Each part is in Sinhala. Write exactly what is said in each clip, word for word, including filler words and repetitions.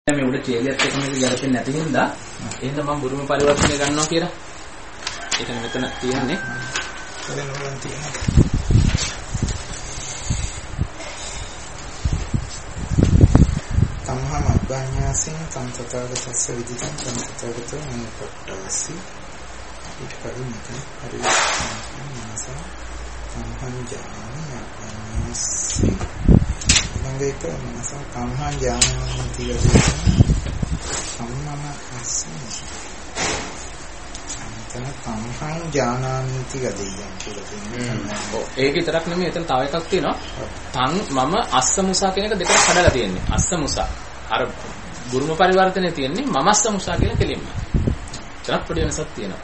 මේ උඩ චේලියත් එක මේක ගැලපෙන්නේ නැති හින්දා එහෙනම් මම බුරුම පරිවර්තනය ගන්නවා කියලා. ඒක මෙතන තියෙන්නේ. වෙනවනම් තියෙනවා. තමහම අභ්ඥාසෙන් සම්තතාවතස්ස විදිතං සම්තතාවතෝ නිපට්ඨාසි ඊට කලින් මෙතන හරි මනස තමහං ඥානං අභ්ඥාසෙන් ළඟේක මනස තමහං ඥානං තියදී සම්මම අස්සන එතන තමහං ඥානානීති ගදෙයන් කියලා තියෙනවා. ඔව් ඒක විතරක් නෙමෙයි එතන තව එකක් තියෙනවා. තං මම අස්ස මුසා කියන එක දෙකට කඩලා තියෙන්නේ. අස්ස මුසා. අර බුරුම පරිවර්තනයේ තියෙන්නේ මම අස්ස මුසා කියලා කෙලින්ම. එතනත් පොඩි වෙනසක් තියෙනවා.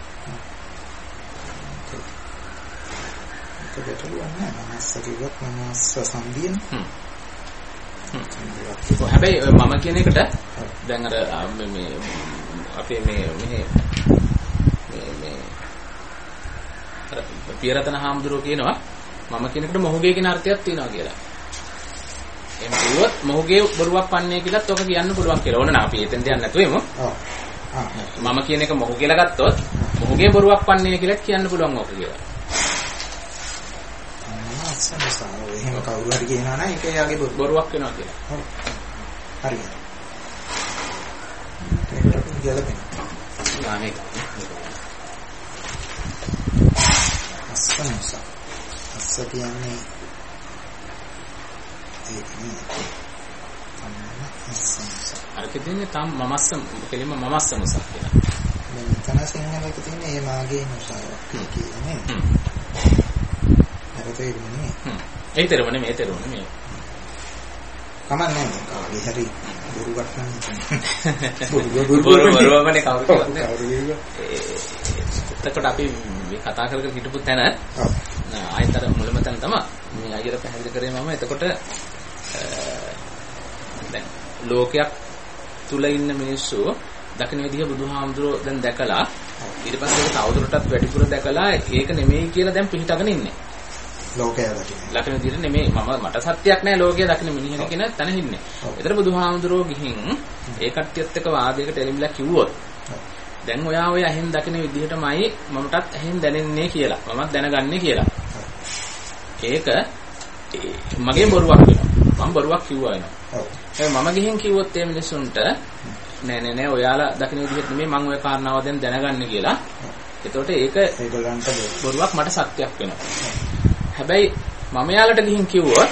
ඒකට කියන්නේ මනස කිව්වත් මනස සම්බියන. හ්ම්. හ්ම්. හැබැයි මම කියන එකට දැන් අර මේ අපේ මේ මෙහි පියරතන හාමුදුරුවෝ කියනවා මම කෙනෙකුට මොහුගේ කියන අර්ථයක් තියෙනවා කියලා. එහෙම කිව්වොත් මොහුගේ බොරුවක් පන්නේ කියලාත් ඔක කියන්න පුළුවන් කියලා. ඕන නම් අපි එතෙන් දෙයක් නැතුව එමු. ඔව්. මම කියන එක මොහු කියලා ගත්තොත් මොහුගේ බොරුවක් පන්නේ කියලාත් කියන්න පුළුවන් ඔක කියලා. අස්සනසාව එහෙම කවුරු හරි කියනවා නම් ඒක එයාගේ බොරුවක් වෙනවා කියලා. ඔව්. හරියට. ඒකට ගැලපෙනවා. ආ මේක. අස්ස අස්ස කියන්නේ ඒක නේ තමයි අස්ස අර කියන්නේ තම මමස්ස කෙලින්ම මමස්ස මුසක් කියලා. දැන් තන සිංහලක තියෙන මේ මාගේ මුසාවක් කියන්නේ අර තේරුණේ හ්ම් ඒ තේරුණේ මේ තේරුණේ මේ කමන්නේ කාගේ හරි බොරුවක් නම් බොරු බොරුවමනේ කවුරු කියන්නේ එතකොට අපි මේ කතා කර කර හිටපු තැන ආයතර මුලම තැන තමයි මේ අයියර පැහැදිලි කරේ මම. එතකොට දැන් ලෝකයක් තුල ඉන්න මිනිස්සු දකින විදිහ බුදුහාමුදුරුවෝ දැන් දැකලා ඊට පස්සේ ඒක තවදුරටත් වැඩිපුර දැකලා ඒක නෙමෙයි කියලා දැන් පිළිටගෙන ඉන්නේ. ලෝකය දකින. දකින විදිහට නෙමෙයි මම මට සත්‍යයක් නැහැ ලෝකය දකින මිනිහෙක් කියන තැන ඉන්නේ. ඒතර බුදුහාමුදුරුවෝ ගිහින් ඒ කට්ටියත් එක්ක වාදයකට එළිමිලා කිව්වොත් දැන් ඔයා ඔය ඇහෙන් දකින විදිහටමයි මමටත් ඇහෙන් දැනෙන්නේ කියලා. මමත් දැනගන්නේ කියලා. ඒක මගේ බොරුවක් වෙනවා. මම බොරුවක් කිව්වා වෙනවා. ඔව්. ඒ මම ගිහින් කිව්වොත් මේ මිනිස්සුන්ට නෑ නෑ නෑ ඔයාලා දකින විදිහට නෙමෙයි මම ඔය කාරණාව දැන් දැනගන්නේ කියලා. එතකොට ඒක ඒගොල්ලන්ට බොරුවක් මට සත්‍යයක් වෙනවා. හැබැයි මම යාලට ගිහින් කිව්වොත්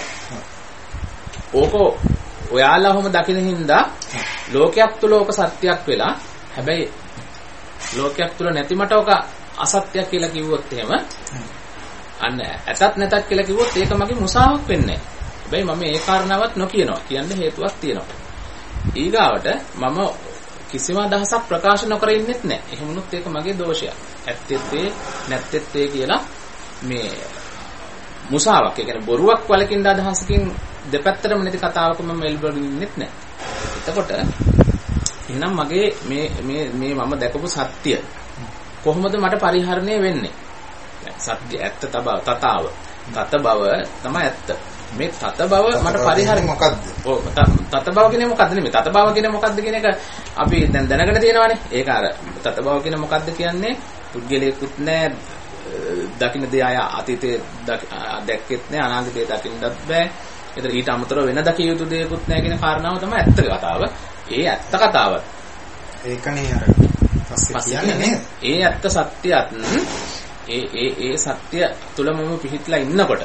ඕක ඔයාලා ඔහොම දකින හින්දා ලෝකයක් තුල ඕක සත්‍යයක් වෙලා හැබැයි ලෝකයක් තුල නැති මට ඔක අසත්‍යයක් කියලා කිව්වොත් එහෙම අන්න ඇතත් නැතත් කියලා කිව්වොත් ඒක මගේ මුසාවක් වෙන්නේ නැහැ. හැබැයි මම ඒ කාරණාවත් නොකියනවා. කියන්න හේතුවක් තියෙනවා. ඊගාවට මම කිසිම අදහසක් ප්‍රකාශ නොකර ඉන්නෙත් නැහැ. එහෙම වුණොත් ඒක මගේ දෝෂයක්. ඇත්තෙත් ඒ නැත්තෙත් ඒ කියලා මේ මුසාවක්. ඒ කියන්නේ බොරුවක් වලකින්ද අදහසකින් දෙපැත්තටම නැති කතාවක මම එල්බගෙන ඉන්නෙත් නැහැ. එතකොට එහෙනම් මගේ මේ මේ මේ මම දැකපු සත්‍ය කොහොමද මට පරිහරණය වෙන්නේ? සත්‍ය ඇත්ත තබ තතාව. තත බව තමයි ඇත්ත. මේ තත බව මට පරිහරණය මොකද්ද? ඔව් තත බව කියන්නේ මොකද්ද නෙමෙයි. තත බව කියන්නේ මොකද්ද කියන එක අපි දැන් දැනගෙන තියෙනවානේ. ඒක අර තත බව කියන්නේ මොකද්ද කියන්නේ? පුද්ගලයෙකුත් නැහැ. දකින්න දේ අය අතීතේ දැක්කෙත් නැහැ. අනාගතේ දකින්නත් බෑ. ඒතර ඊට අමතරව වෙන දකිය යුතු දේකුත් නැහැ කියන කාරණාව තමයි ඇත්ත කතාව. ඒ ඇත්ත කතාව. ඒකනේ අර පස්සේ කියන්නේ නේද? ඒ ඇත්ත සත්‍යයත් ඒ ඒ ඒ සත්‍ය තුල මම පිහිටලා ඉන්නකොට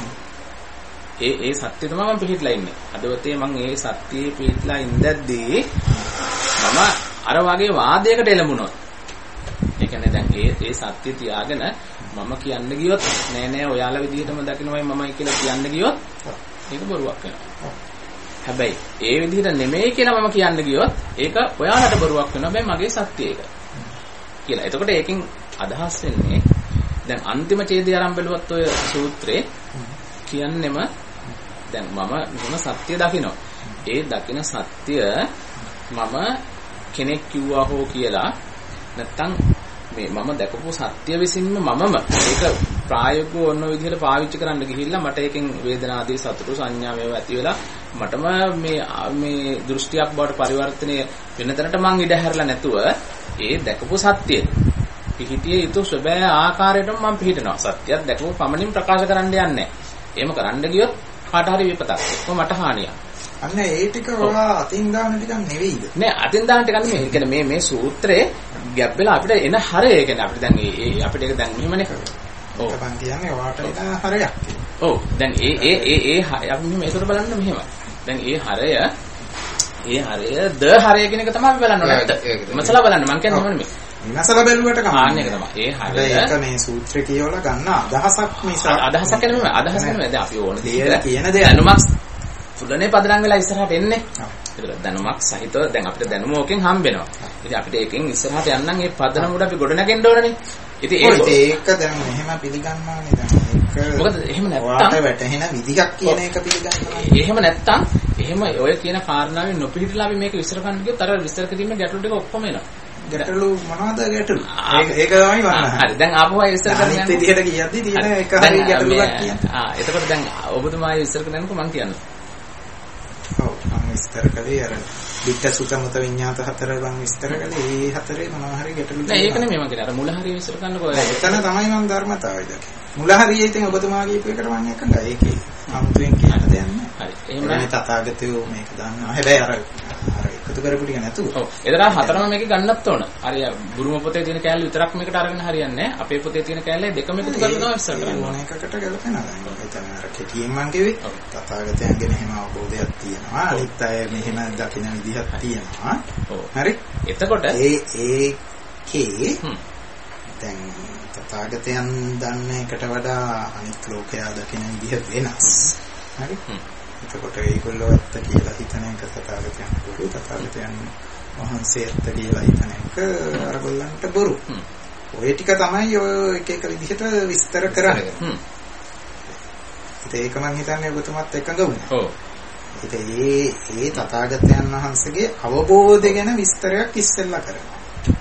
ඒ ඒ සත්‍ය තමයි මම පිහිටලා ඉන්නේ. අදවතේ මම ඒ සත්‍යයේ පිහිටලා ඉඳද්දී මම අර වගේ වාදයකට එළඹුණොත් ඒ කියන්නේ දැන් ඒ ඒ සත්‍ය තියාගෙන මම කියන්න ගියොත් නෑ නෑ ඔයාලා විදිහටම දකින්නවයි මමයි කියලා කියන්න ගියොත් ඒක බොරුවක් වෙනවා. හැබැයි ඒ විදිහට නෙමෙයි කියලා මම කියන්න ගියොත් ඒක ඔයාලට බොරුවක් වෙනවා. හැබැයි මගේ සත්‍ය ඒක කියලා. එතකොට ඒකෙන් අදහස් වෙන්නේ දැන් අන්තිම ඡේදය ආරම්භ බැලුවත් ඔය සූත්‍රේ කියන්නෙම දැන් මම මොන සත්‍ය දකිනවා. ඒ දකින සත්‍ය මම කෙනෙක් කිව්වා හෝ කියලා නැත්තම් මේ මම දැකපු සත්‍ය විසින්ම මමම ඒක ප්‍රායෝගිකව ඔන්න ඔය විදිහට පාවිච්චි කරන්න ගිහිල්ලා මට ඒකෙන් වේදනාදී සතුටු සංඥා මේවා ඇති වෙලා මටම මේ මේ දෘෂ්ටියක් බවට පරිවර්තනය වෙන තැනට මං ඉඩ හැරලා නැතුව ඒ දැකපු සත්‍යය පිහිටිය යුතු ස්වභාව ආකාරයටම මම පිහිටනවා. සත්‍යයක් දැකපු පමණින් ප්‍රකාශ කරන්න යන්නේ නැහැ. එහෙම කරන්න ගියොත් කාට හරි විපතක්. ඒක මට හානියක්. අන්න ඒ ටික ඔයා අතින් දාන ටිකක් නෙවෙයිද? නෑ අතින් දාන ටිකක් නෙමෙයි. ඒ කියන්නේ මේ මේ සූත්‍රයේ ගැප් වෙලා අපිට එන හරය. ඒ කියන්නේ අපිට දැන් ඒ අපිට ඒක දැන් මෙහෙමනේ. ඔව්. මම කියන්නේ ඔයාට එන හරයක්. ඔව්. දැන් ඒ ඒ ඒ ඒ අපි මෙහෙම ඒකට බලන්න මෙහෙම. දැන් ඒ හරය ඒ හරය ද හරය කියන එක තමයි අපි බලන්න ඕනේ. මසලා බලන්න මම කියන්නේ මොනවද මේ? විමසලා බැලුවට කමන්නේ ඒක තමයි. ඒ හරය ඒක මේ සූත්‍රය කියවලා ගන්න අදහසක් නිසා අදහසක් කියන්නේ නෙමෙයි. අදහස නෙමෙයි. දැන් අපි ඕන දේ කියන දේ දැනුමක් තුලනේ පදනම් වෙලා ඉස්සරහට එන්නේ. ඒක දැනුමක් සහිතව දැන් අපිට දැනුම ඕකෙන් හම්බෙනවා. ඉතින් අපිට ඒකෙන් ඉස්සරහට යන්න ඒ පදනම් උඩ අපි ගොඩ නැගෙන්න ඕනනේ. ඉතින් ඒක දැන් මෙහෙම පිළිගන්නවානේ දැන් ඒක මොකද එහෙම නැත්තම් ඔයාට වැටහෙන විදිහක් කියන එක පිළිගන්නවා. එහෙම නැත්තම් එහෙම ඔය කියන කාරණාවෙන් නොපිහිටලා අපි මේක විස්තර කරන්න ගියොත් අර විස්තර කිරීමේ ගැටලු ටික ඔක්කොම එනවා. ගැටලු මොනවද ගැටලු? ඒක ඒක තමයි වන්න. හරි දැන් ආපහු ආයෙ විස්තර කරන්න යන්න. අනිත් විදිහට කියද්දි තියෙන එක හරි ගැටලුවක් කියන්නේ. ආ එතකොට දැන් ඔබතුමා ආයෙ විස්තර කරන්නකො මම කියන්නම්. ඔව් මම විස්තර කළේ අර විත්ත සුත මුත විඤ්ඤාත හතර මම විස්තර කළේ ඒ හතරේ මොනවා හරි ගැටලු නෑ ඒක නෙමෙයි මම කියන්නේ අර මුල හරිය විස්තර කරන්නකො. එතන තමයි මම ධර්මතාවය දැක්කේ. මුල හරියේ ඉතින් ඔබතුමා කියපු එකට මම එකඟයි. ඒකේ අමුතුවෙන් කියන්න දෙයක් නෑ. හරි. එහෙම නෑ තථාගතයෝ මේක දන්නවා. හැබැයි අර අර එකතු කරපු ටික නැතුව. ඔව්. එදලා හතරම මේක ගන්නත් ඕන. හරි බුරුම පොතේ තියෙන කෑල්ල විතරක් මේකට අරගෙන හරියන්නේ නෑ. අපේ පොතේ තියෙන කෑල්ලේ දෙකම එකතු කරලා ඉස්සර කරන්න ඕන. එකකට ගැලපෙනවා. එතන අර කෙටියෙන් මම කිව්වේ තථාගතයන්ගේ මෙහෙම අවබෝධයක් තියෙනවා. අනිත් අය මෙහෙම දකින විදිහක් තියෙනවා. හරි. එතකොට ඒ ඒකේ දැන් තථාගතයන් දන්න එකට වඩා අනිත් ලෝකයා දකින විදිහ වෙනස්. හරි. එතකොට ඒගොල්ලෝ ඇත්ත කියලා හිතන එක තථාගතයන් බොරු තථාගතයන් වහන්සේ ඇත්ත කියලා හිතන එක අරගොල්ලන්ට බොරු. ඔය ටික තමයි ඔය එක එක විදිහට විස්තර කරන්නේ. ඒක මම හිතන්නේ ඔබතුමත් එකඟ වුණා. ඔව්. ඉතින් ඒ ඒ තථාගතයන් වහන්සේගේ අවබෝධය ගැන විස්තරයක් ඉස්සෙල්ලා කරනවා.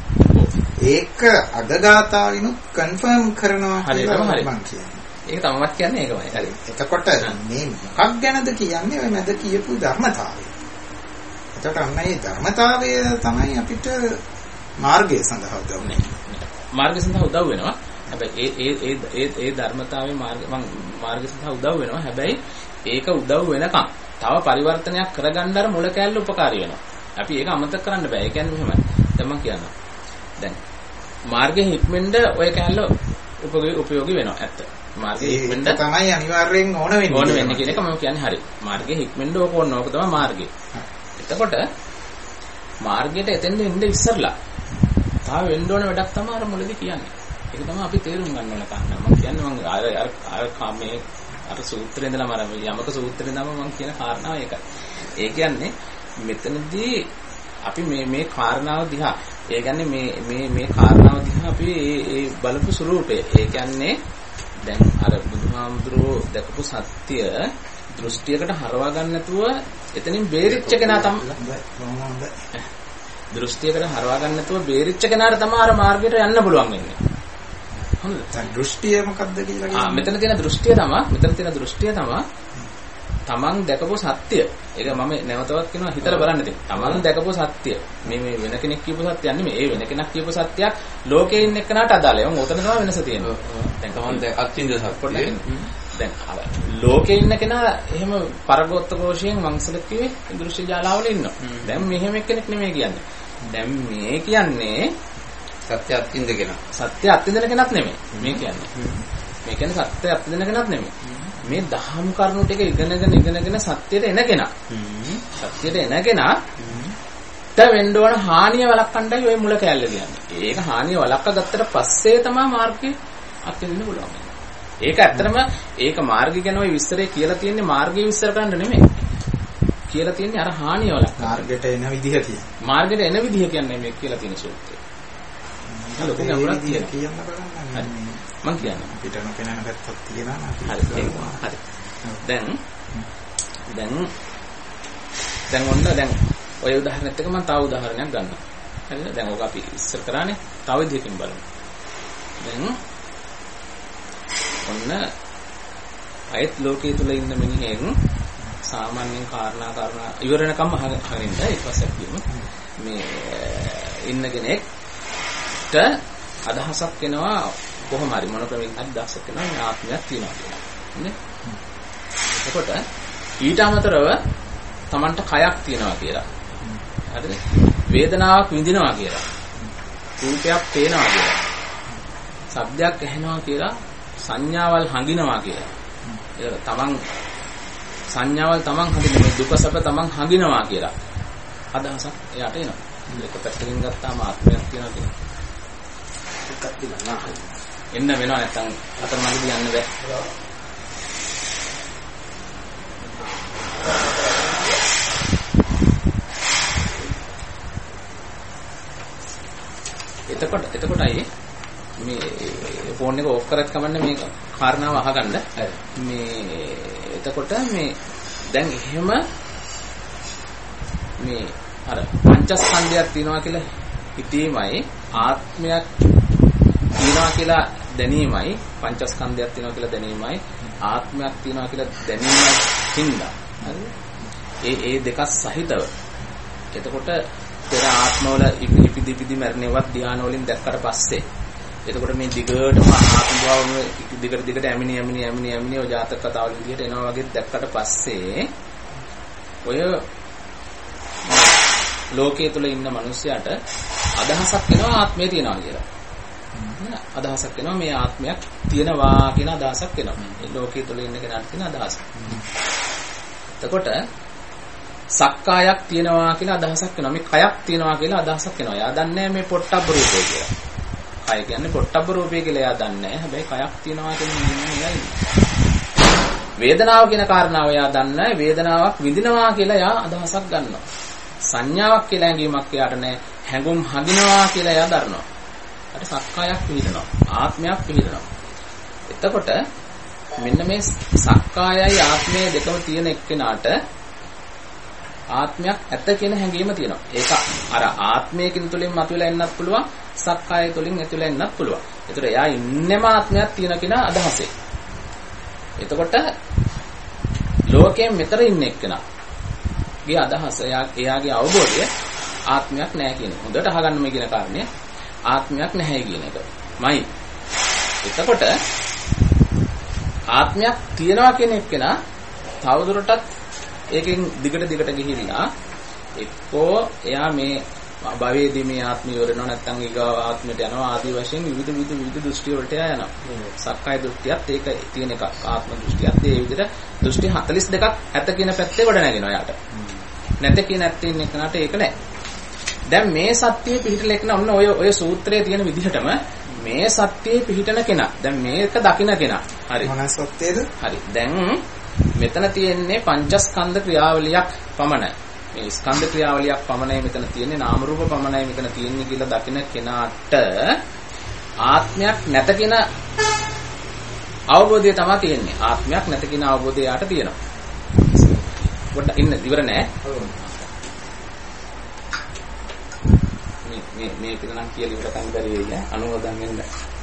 ඒක අදගාතාවිනුත් කන්ෆර්ම් කරනවා කියලා මම කියන්නේ. ඒක තමවත් කියන්නේ ඒකමයි. හරි. එතකොට මේ මොකක් ගැනද කියන්නේ ඔය මැද කියපු ධර්මතාවය. එතකොට අන්න ඒ ධර්මතාවය තමයි අපිට මාර්ගය සඳහා උදව් වෙන්නේ. මාර්ගය සඳහා උදව් වෙනවා. හැබැයි ඒ ඒ ඒ ඒ ධර්මතාවයේ මාර්ග මම මාර්ගය සඳහා උදව් වෙනවා. හැබැයි ඒක උදව් වෙනකම් තව පරිවර්තනයක් කරගන්න අර මුල කැලේ උපකාරී වෙනවා. අපි ඒක අමතක කරන්න බෑ. ඒ කියන්නේ මෙහෙමයි. දැන් මම කියනවා. දැන් මාර්ගෙ හික්මෙන්ද ඔය කැලේ උපයෝගී වෙනවා. ඇත්ත. මාර්ගෙ හික්මෙන්ද තමයි අනිවාර්යෙන් ඕන වෙන්නේ. ඕන වෙන්නේ කියන එක මම කියන්නේ හරි. මාර්ගෙ හික්මෙන්ද ඕක ඕන ඕක තමයි මාර්ගය. එතකොට මාර්ගයට එතෙන්ද එන්න ඉස්සරලා තාම වෙන්න ඕන වැඩක් තමයි අර මුලදී කියන්නේ. ඒක තමයි අපි තේරුම් ගන්න ඕන කාරණා. මම කියන්නේ මම අර අර අර කාමේ අර සූත්‍රේ ඉඳලාම අර යමක සූත්‍රේ ඉඳලාම මම කියන කාරණාව ඒකයි. ඒ කියන්නේ මෙතනදී අපි මේ මේ කාරණාව දිහා ඒ කියන්නේ මේ මේ මේ කාරණාව දිහා අපි ඒ ඒ බලපු ස්වරූපය. ඒ කියන්නේ දැන් අර බුදුහාමුදුරුවෝ දැකපු සත්‍ය දෘෂ්ටියකට හරවා ගන්න නැතුව එතනින් බේරිච්ච කෙනා තමයි. දෘෂ්ටියකට හරවා ගන්න නැතුව බේරිච්ච කෙනාට තමයි අර මාර්ගයට යන්න පුළුවන් වෙන්නේ. හොඳද? දැන් දෘෂ්ටිය මොකක්ද කියලා කියන්නේ? ආ මෙතන තියෙන දෘෂ්ටිය තමයි මෙතන තියෙන දෘෂ්ටිය තමයි තමන් දැකපු සත්‍ය. ඒක මම නැවතවත් කියනවා හිතලා බලන්න තියෙනවා. තමන් දැකපු සත්‍ය. මේ මේ වෙන කෙනෙක් කියපු සත්‍යයක් නෙමෙයි. ඒ වෙන කෙනෙක් කියපු සත්‍යයක් ලෝකේ ඉන්න එක්කනට අදාළයි. උන් උතන තමයි වෙනස තියෙන්නේ. දැන් තමන් අත්විඳ සත්‍ය. දැන් අර ලෝකේ ඉන්න කෙනා එහෙම පරගොත්ත ഘോഷයෙන් මංසලක් කිව්වේ දෘශ්‍ය ජාලාවල ඉන්නවා. දැන් මෙහෙම කෙනෙක් නෙමෙයි කියන්නේ. දැන් මේ කියන්නේ සත්‍ය අත්විඳ කෙනා. සත්‍ය අත්විඳින කෙනක් නෙමෙයි. මේ කියන්නේ. මේ කියන්නේ සත්‍ය අත්විඳින කෙනක් නෙමෙයි. මේ දහම් කරුණු ටික ඉගෙනගෙන ඉගෙනගෙන සත්‍යයට එන කෙනා. සත්‍යයට එන කෙනා ට වෙන්න ඕන හානිය වළක්වන්නයි ඔය මුල කැලේ කියන්නේ. ඒක හානිය වළක්වා ගත්තට පස්සේ තමයි මාර්ගේ අත්විඳින්න පුළුවන්. ඒක ඇත්තටම ඒක මාර්ගය ගැන ඔය විස්තරේ කියලා තියෙන්නේ මාර්ගය විස්තර කරන්න නෙමෙයි. කියලා තියෙන්නේ අර හානිය වළක්වන්න. මාර්ගයට එන විදිහ කියන්නේ. මාර්ගයට එන විදිහ කියන්නේ මේ කියලා තියෙන සූත්‍රය. ලොකු ගැඹුරක් තියෙනවා. කියන්න බලන්න. මම කියන්නේ පිට නොපෙනෙන පැත්තක් තියෙනවා නේද? හරි හරි. දැන් දැන් දැන් ඔන්න දැන් ඔය උදාහරණෙත් එක මම තව උදාහරණයක් ගන්නවා. හරිද? දැන් ඔක අපි ඉස්සර කරානේ. තව විදිහකින් බලමු. දැන් ඔන්න අයත් ලෝකයේ තුල ඉන්න මිනිහෙන් සාමාන්‍යයෙන් කාරණා කාරණා ඉවර වෙනකම් අහගෙන ඉන්න. ඊට පස්සේ කියමු මේ ඉන්න කෙනෙක්ට අදහසක් එනවා කොහොම හරි මොන ක්‍රමයකින් අදහසක් එනවා මේ ආත්මයක් තියෙනවා කියලා. නේ? එතකොට ඊට අමතරව Tamanට කයක් තියෙනවා කියලා. හරිද? වේදනාවක් විඳිනවා කියලා. රූපයක් පේනවා කියලා. ශබ්දයක් ඇහෙනවා කියලා. සංඥාවල් හඟිනවා කියලා. ඒක තමන් සංඥාවල් තමන් හඳිනවා දුක සැප තමන් හඳිනවා කියලා අදහසක් එයාට එනවා. ඒක පැත්තකින් ගත්තාම ආත්මයක් තියෙනවා කියලා. එකක් තියනවා. එන්න වෙනවා නැත්තම් අතරමඟදී යන්න බෑ. එතකොට එතකොටයි මේ ෆෝන් එක ඕෆ් කරත් කමන්නේ මේ කාරණාව අහගන්න. මේ එතකොට මේ දැන් එහෙම මේ අර පංචස්කන්ධයක් තියෙනවා කියලා හිතීමයි ආත්මයක් තියෙනවා කියලා දැනීමයි පංචස්කන්ධයක් තියෙනවා කියලා දැනීමයි ආත්මයක් තියෙනවා කියලා දැනීමයි හින්දා හරි ඒ ඒ දෙක සහිතව එතකොට පෙර ආත්මවල ඉපිදි ඉපිදි මරණේවත් ධානය වලින් දැක්කට පස්සේ එතකොට මේ දිගටම ආත්ම භාවම දිගට දිගට ඇමිනි ඇමිනි ඇමිනි ඇමිනි ඔය ජාතක කතාවල විදිහට එනවා වගේ දැක්කට පස්සේ ඔය ලෝකයේ තුල ඉන්න මිනිස්සයාට අදහසක් එනවා ආත්මය තියනවා කියලා. අදහසක් එනවා මේ ආත්මයක් තියෙනවා කියන අදහසක් එනවා. මේ ලෝකයේ තුල ඉන්න කෙනාට තියෙන අදහස. එතකොට සක්කායක් තියෙනවා කියලා අදහසක් එනවා. මේ කයක් තියෙනවා කියලා අදහසක් එනවා. එයා දන්නේ මේ පොට්ටබ්බ රූපය කියලා. කය කියන්නේ පොට්ටබ්බ රූපය කියලා එයා දන්නේ නැහැ. හැබැයි කයක් තියෙනවා කියන නිමිතිය වේදනාව කියන කාරණාව එයා දන්නේ වේදනාවක් විඳිනවා කියලා එයා අදහසක් ගන්නවා. සංඥාවක් කියලා හැඟීමක් එයාට නැහැ. හැඟුම් හඳිනවා කියලා එයා දන්නවා. අර සක්කායක් පිළිදෙනවා. ආත්මයක් පිළිදෙනවා. එතකොට මෙන්න මේ සක්කායයි ආත්මය දෙකම තියෙන එක්කෙනාට ආත්මයක් ඇත කියන හැඟීම තියෙනවා. ඒක අර ආත්මයකින් තුලින් මතුවලා එන්නත් පුළුවන්. සක්කාය තුලින් ඇතුළේ එන්නත් පුළුවන්. ඒතර එයා ඉන්නම ආත්මයක් තියෙන කෙනා අදහසේ. එතකොට ලෝකයෙන් මෙතර ඉන්න එක්කෙනා ගේ අදහස එයා එයාගේ අවබෝධය ආත්මයක් නැහැ කියන. හොඳට අහගන්න මේ කියන කාරණේ ආත්මයක් නැහැ කියන එක. මයි. එතකොට ආත්මයක් තියෙනවා කියන එක්කෙනා තවදුරටත් ඒකෙන් දිගට දිගට ගිහිල්ලා එක්කෝ එයා මේ භවයේදී මේ ආත්මය වරනවා නැත්නම් ඊගාව ආත්මයට යනවා ආදී වශයෙන් විවිධ විවිධ විවිධ දෘෂ්ටි වලට යනවා. සක්කාය දෘෂ්ටියත් ඒක තියෙන එකක්. ආත්ම දෘෂ්ටියත් ඒ විදිහට දෘෂ්ටි හතළිස් දෙකක් ඇත කියන පැත්තේ ගොඩ නැගෙනවා යාට. නැත කියන ඇත්තේ ඉන්න එකනට ඒක නැහැ. දැන් මේ සත්‍යයේ පිහිටල එක්කන ඔන්න ඔය ඔය සූත්‍රයේ තියෙන විදිහටම මේ සත්‍යයේ පිහිටන කෙනා. දැන් මේක දකින්න කෙනා. හරි. මොන සත්‍යයේද? හරි. දැන් මෙතන තියෙන්නේ පංචස්කන්ධ ක්‍රියාවලියක් පමණයි. මේ ස්කන්ධ ක්‍රියාවලියක් පමණයි මෙතන තියෙන්නේ නාම රූප පමණයි මෙතන තියෙන්නේ කියලා දකින කෙනාට ආත්මයක් නැත කියන අවබෝධය තමයි තියෙන්නේ. ආත්මයක් නැත කියන අවබෝධය යාට තියෙනවා. පොඩ්ඩක් ඉන්න ඉවර නෑ. මේ මේ මේ පිටනම් කියලා ඉවර කරන්න බැරි වෙයි ඈ. අනුමෝදන් වෙන්න.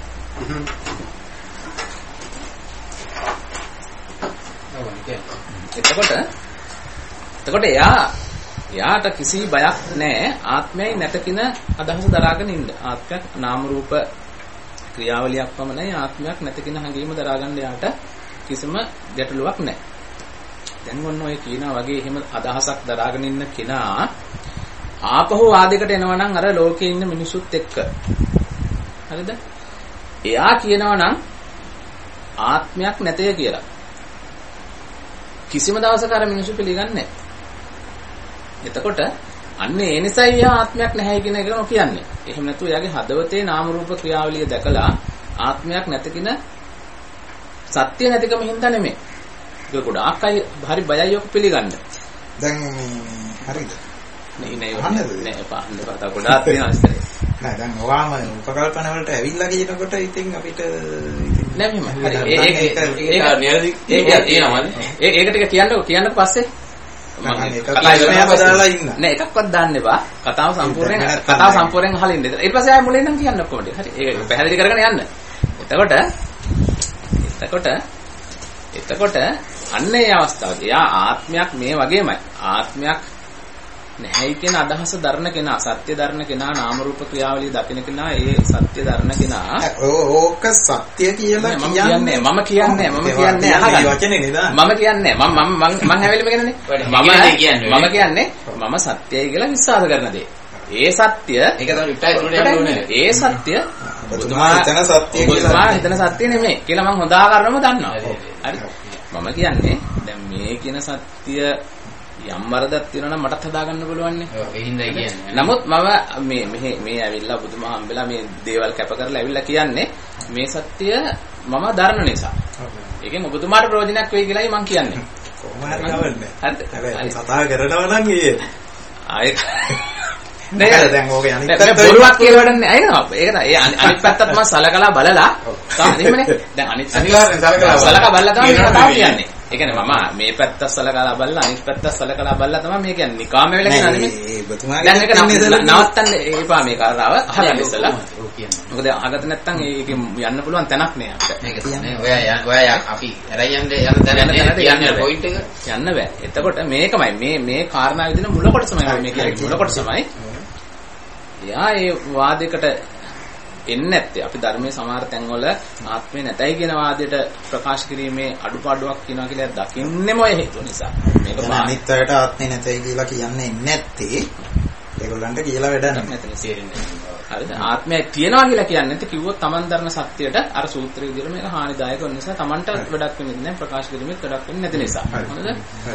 එතකොට එතකොට එයා එයාට කිසි බයක් නැහැ ආත්මයයි නැත කියන අදහස දරාගෙන ඉන්න. ආත්මයක් නාම රූප ක්‍රියාවලියක් පමණයි ආත්මයක් නැත කියන හැඟීම දරාගන්න එයාට කිසිම ගැටලුවක් නැහැ. දැන් ඔන්න ඔය කියනා වගේ එහෙම අදහසක් දරාගෙන ඉන්න කෙනා ආපහු ආදයකට එනවා නම් අර ලෝකේ ඉන්න මිනිසුත් එක්ක. හරිද? එයා කියනවා නම් ආත්මයක් නැතේ කියලා. කිසිම දවසක අර මිනිස්සු පිළිගන්නේ නැහැ. එතකොට අන්න ඒ නිසා එයා ආත්මයක් නැහැ කියන එක නෝ කියන්නේ. එහෙම නැතු එයාගේ හදවතේ නාම රූප ක්‍රියාවලිය දැකලා ආත්මයක් නැති කියන සත්‍ය නැතිකම හින්දා නෙමෙයි. ඒක ගොඩාක් අය හරි බයයි ඔක පිළිගන්න. දැන් හරිද? නේ නේ නේ පාන්න පාතා ගොඩාක් තියෙනවා ඉතින්. නෑ දැන් ඔයාම උපකල්පන වලට ඇවිල්ලා කියනකොට ඉතින් අපිට නෑ මෙහෙම. හරි ඒක ඒක ඒක තියෙනවද? ඒක ඒක ටික කියන්නකො කියන්නකො පස්සේ නෑ එකක්වත් දාන්න එපා. කතාව සම්පූර්ණයෙන් කතාව සම්පූර්ණයෙන් අහලා ඉන්න. ඊට පස්සේ ආයෙ මුලින් නම් කියන්න කොහොමද? හරි. ඒක පැහැදිලි කරගෙන යන්න. එතකොට එතකොට එතකොට අන්න ඒ අවස්ථාවේදී එයා ආත්මයක් මේ වගේමයි. ආත්මයක් නැහැයි කියන අදහස දරන කෙනා, සත්‍ය දරන කෙනා, නාම රූප ක්‍රියාවලිය දකින කෙනා, ඒ සත්‍ය දරන කෙනා ඕක සත්‍ය කියලා කියන්නේ මම කියන්නේ මම කියන්නේ අහගන්න වචනේ නේද? මම කියන්නේ මම මම මම හැවෙලිම කියන්නේ මම මම කියන්නේ මම සත්‍යයි කියලා විශ්වාස කරන දේ. ඒ සත්‍ය ඒක තමයි විතරයි උඩට යන්න ඕනේ. ඒ සත්‍ය ඔබතුමා හිතන සත්‍ය ඔබතුමා හිතන සත්‍ය නෙමෙයි කියලා මම හොඳ ආකාරවම දන්නවා. හරි. මම කියන්නේ දැන් මේ කියන සත්‍ය යම් වරදක් තියෙනවා නම් මටත් හදාගන්න පුළුවන් නේ. ඔව් ඒ හින්දා කියන්නේ. නමුත් මම මේ මෙහි මේ ඇවිල්ලා බුදුමහා හම්බෙලා මේ දේවල් කැප කරලා ඇවිල්ලා කියන්නේ මේ සත්‍ය මම දරන නිසා. ඒකෙන් ඔබතුමාට ප්‍රයෝජනයක් වෙයි කියලායි මම කියන්නේ. කොහොම හරි නවන්නේ. හරිද? හැබැයි කතා කරනවා නම් ඒ ආයෙ නේද දැන් ඕකේ අනිත් පැත්ත බොරුවක් කියලා වැඩන්නේ අයනවා. ඒක තමයි. ඒ අනිත් පැත්තත් මම සලකලා බලලා තමයි එහෙමනේ. දැන් අනිත් අනිවාර්යෙන් සලකලා සලකලා බලලා තමයි මේ කතාව කියන්නේ. ඒ කියන්නේ මම මේ පැත්ත සලකලා බලලා අනිත් පැත්ත සලකලා බලලා තමයි මේ කියන්නේ. නිකාම වෙලා කියන නෙමෙයි. ඒ ඔබතුමාගේ දැන් ඒක නවත්තන්න එපා මේ කාරණාව අහගන්න ඉස්සලා. ඔව් කියන්නේ. මොකද අහගත නැත්නම් ඒකෙන් යන්න පුළුවන් තැනක් නෑ අපිට. මේක තමයි. ඔයා ඔයා අපි ඇරයි යන්නේ යන තැන කියන්නේ පොයින්ට් එක යන්න බෑ. එතකොට මේකමයි මේ මේ කාරණාව විදින මුල කොටසමයි මේ කියන්නේ. මුල කොටසමයි. එයා ඒ වාදයකට එන්නේ නැත්තේ අපි ධර්මයේ සමහර තැන්වල ආත්මේ නැතයි කියන වාදයට ප්‍රකාශ කිරීමේ අඩුපාඩුවක් කියනවා කියලා දකින්නෙම ඔය හේතුව නිසා. මේක අනිත් අයට ආත්මේ නැතයි කියලා කියන්නේ නැත්තේ ඒගොල්ලන්ට කියලා වැඩක් නැහැ. හරිද? ආත්මය තියනවා කියලා කියන්නේ නැත්te කිව්වොත් Taman දරන සත්‍යයට අර සූත්‍රයේ විදිහට මේක හානිදායක වෙන නිසා Tamanට වැඩක් වෙන්නේ නැහැ. ප්‍රකාශ කිරීමෙත් වැඩක් වෙන්නේ නැති නිසා. හරිද?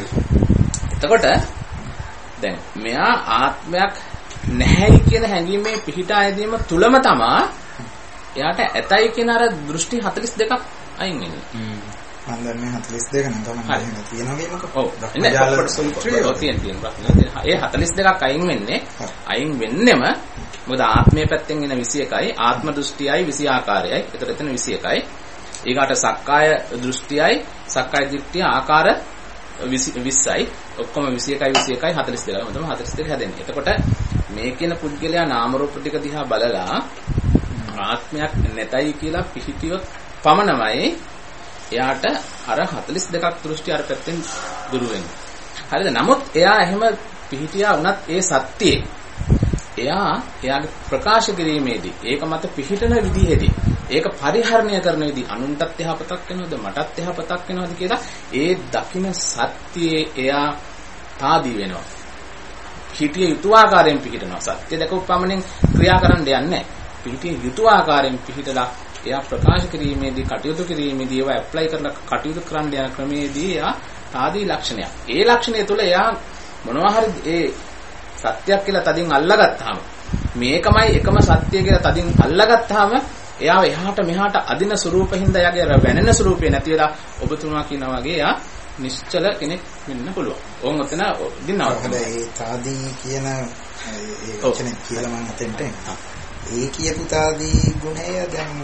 එතකොට දැන් මෙයා ආත්මයක් නැහැයි කියන හැඟීමේ පිහිටා යදීම තුලම තමා එයාට ඇතයි කියන අර දෘෂ්ටි හතළිස් දෙකක් අයින් වෙන්නේ. මම දන්නේ හතළිස් දෙක නම් තමයි එහෙම තියෙනවා කියනකො. ඔව්. බ්‍රහ්මජාල සූත්‍රය. ඔව් තියෙන තියෙන බ්‍රහ්මජාල. ඒ හතළිස් දෙකක් අයින් වෙන්නේ අයින් වෙන්නෙම මොකද ආත්මයේ පැත්තෙන් එන විසි එකයි ආත්ම දෘෂ්ටියයි විසි ආකාරයයි. ඒතර එතන විසි එකයි. ඊගාට සක්කාය දෘෂ්ටියයි සක්කාය දිට්ඨිය ආකාර විස්සයි. ඔක්කොම විසි එකයි විසි එකයි හතළිස් දෙකයි. මොකද හතළිස් දෙක හැදෙන්නේ. එතකොට මේ කියන පුද්ගලයා නාම රූප ටික දිහා බලලා ආත්මයක් නැතයි කියලා පිහිටියොත් පමණමයි එයාට අර හතළිස් දෙකක් දෘෂ්ටි අර පැත්තෙන් දුරු වෙන්නේ. හරිද? නමුත් එයා එහෙම පිහිටියා වුණත් ඒ සත්‍යයේ එයා එයාගේ ප්‍රකාශ කිරීමේදී ඒක මත පිහිටන විදිහේදී ඒක පරිහරණය කරන විදිහ අනුන්ටත් යහපතක් වෙනවද මටත් යහපතක් වෙනවද කියලා ඒ දකින්න සත්‍යයේ එයා තාදී වෙනවා. පිහිටිය යුතු ආකාරයෙන් පිහිටනවා. සත්‍ය දැකපු පමණින් ක්‍රියා කරන්න යන්නේ නැහැ. පිහිටිය යුතු ආකාරයෙන් පිහිටලා එයා ප්‍රකාශ කිරීමේදී කටයුතු කිරීමේදී ඒවා ඇප්ලයි කරලා කටයුතු කරන්න යන ක්‍රමයේදී එයා තාදී ලක්ෂණයක්. ඒ ලක්ෂණය තුළ එයා මොනවා හරි ඒ සත්‍යයක් කියලා තදින් අල්ලගත්තාම මේකමයි එකම සත්‍ය කියලා තදින් අල්ලගත්තාම එයාව එහාට මෙහාට අදින ස්වරූපින්ද යගේ වැනෙන ස්වරූපේ නැති වෙලා ඔබතුමා කියනා වගේ එයා නිශ්චල කෙනෙක් වෙන්න පුළුවන්. ඕන් ඔතන දිනනවා. ඒ තාදී කියන ඒ වචනේ කියලා මම හිතෙන්ට ඒ කියපු තාදී ගුණය දැන්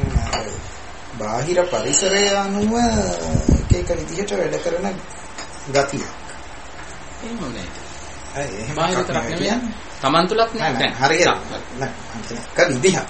බාහිර පරිසරය අනුව එක එක විදිහට වැඩ කරන ගතිය. එහෙම නෑ. අය එහෙම බාහිර තරක් නෙමෙයි. Taman තුලත් නෑ. නෑ හරියට නෑ. එක විදිහක්.